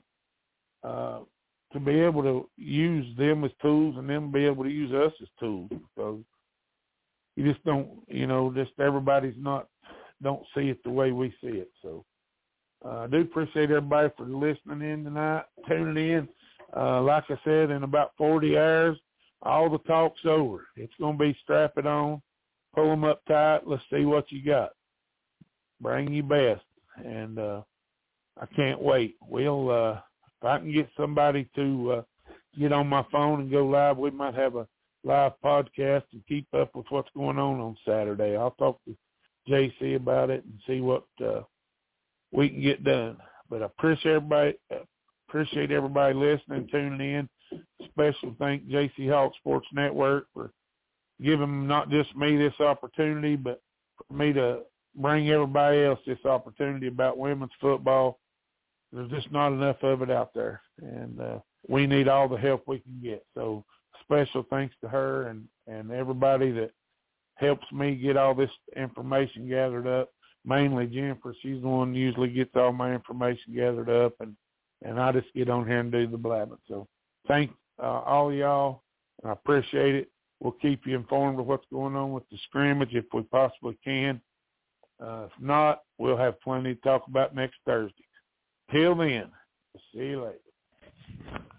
uh, to be able to use them as tools and them be able to use us as tools. So you just don't, you know, just everybody's not, don't see it the way we see it. So uh, I do appreciate everybody for listening in tonight, tuning in. Uh, like I said, in about forty hours, all the talk's over. It's going to be strap it on, pull them up tight. Let's see what you got. Bring your best. And uh, I can't wait. We'll, uh, if I can get somebody to uh, get on my phone and go live, we might have a live podcast and keep up with what's going on on Saturday. I'll talk to J C about it and see what uh, we can get done. But I appreciate everybody, appreciate everybody listening, tuning in. Special thank J C Hawk Sports Network for giving not just me this opportunity, but for me to bring everybody else this opportunity about women's football. There's just not enough of it out there, and uh, we need all the help we can get. So special thanks to her and, and everybody that helps me get all this information gathered up, mainly Jennifer. She's the one who usually gets all my information gathered up, and, and I just get on here and do the blabbing. So thank uh, all of y'all. I appreciate it. We'll keep you informed of what's going on with the scrimmage if we possibly can. Uh, if not, we'll have plenty to talk about next Thursday. Till then, see you later.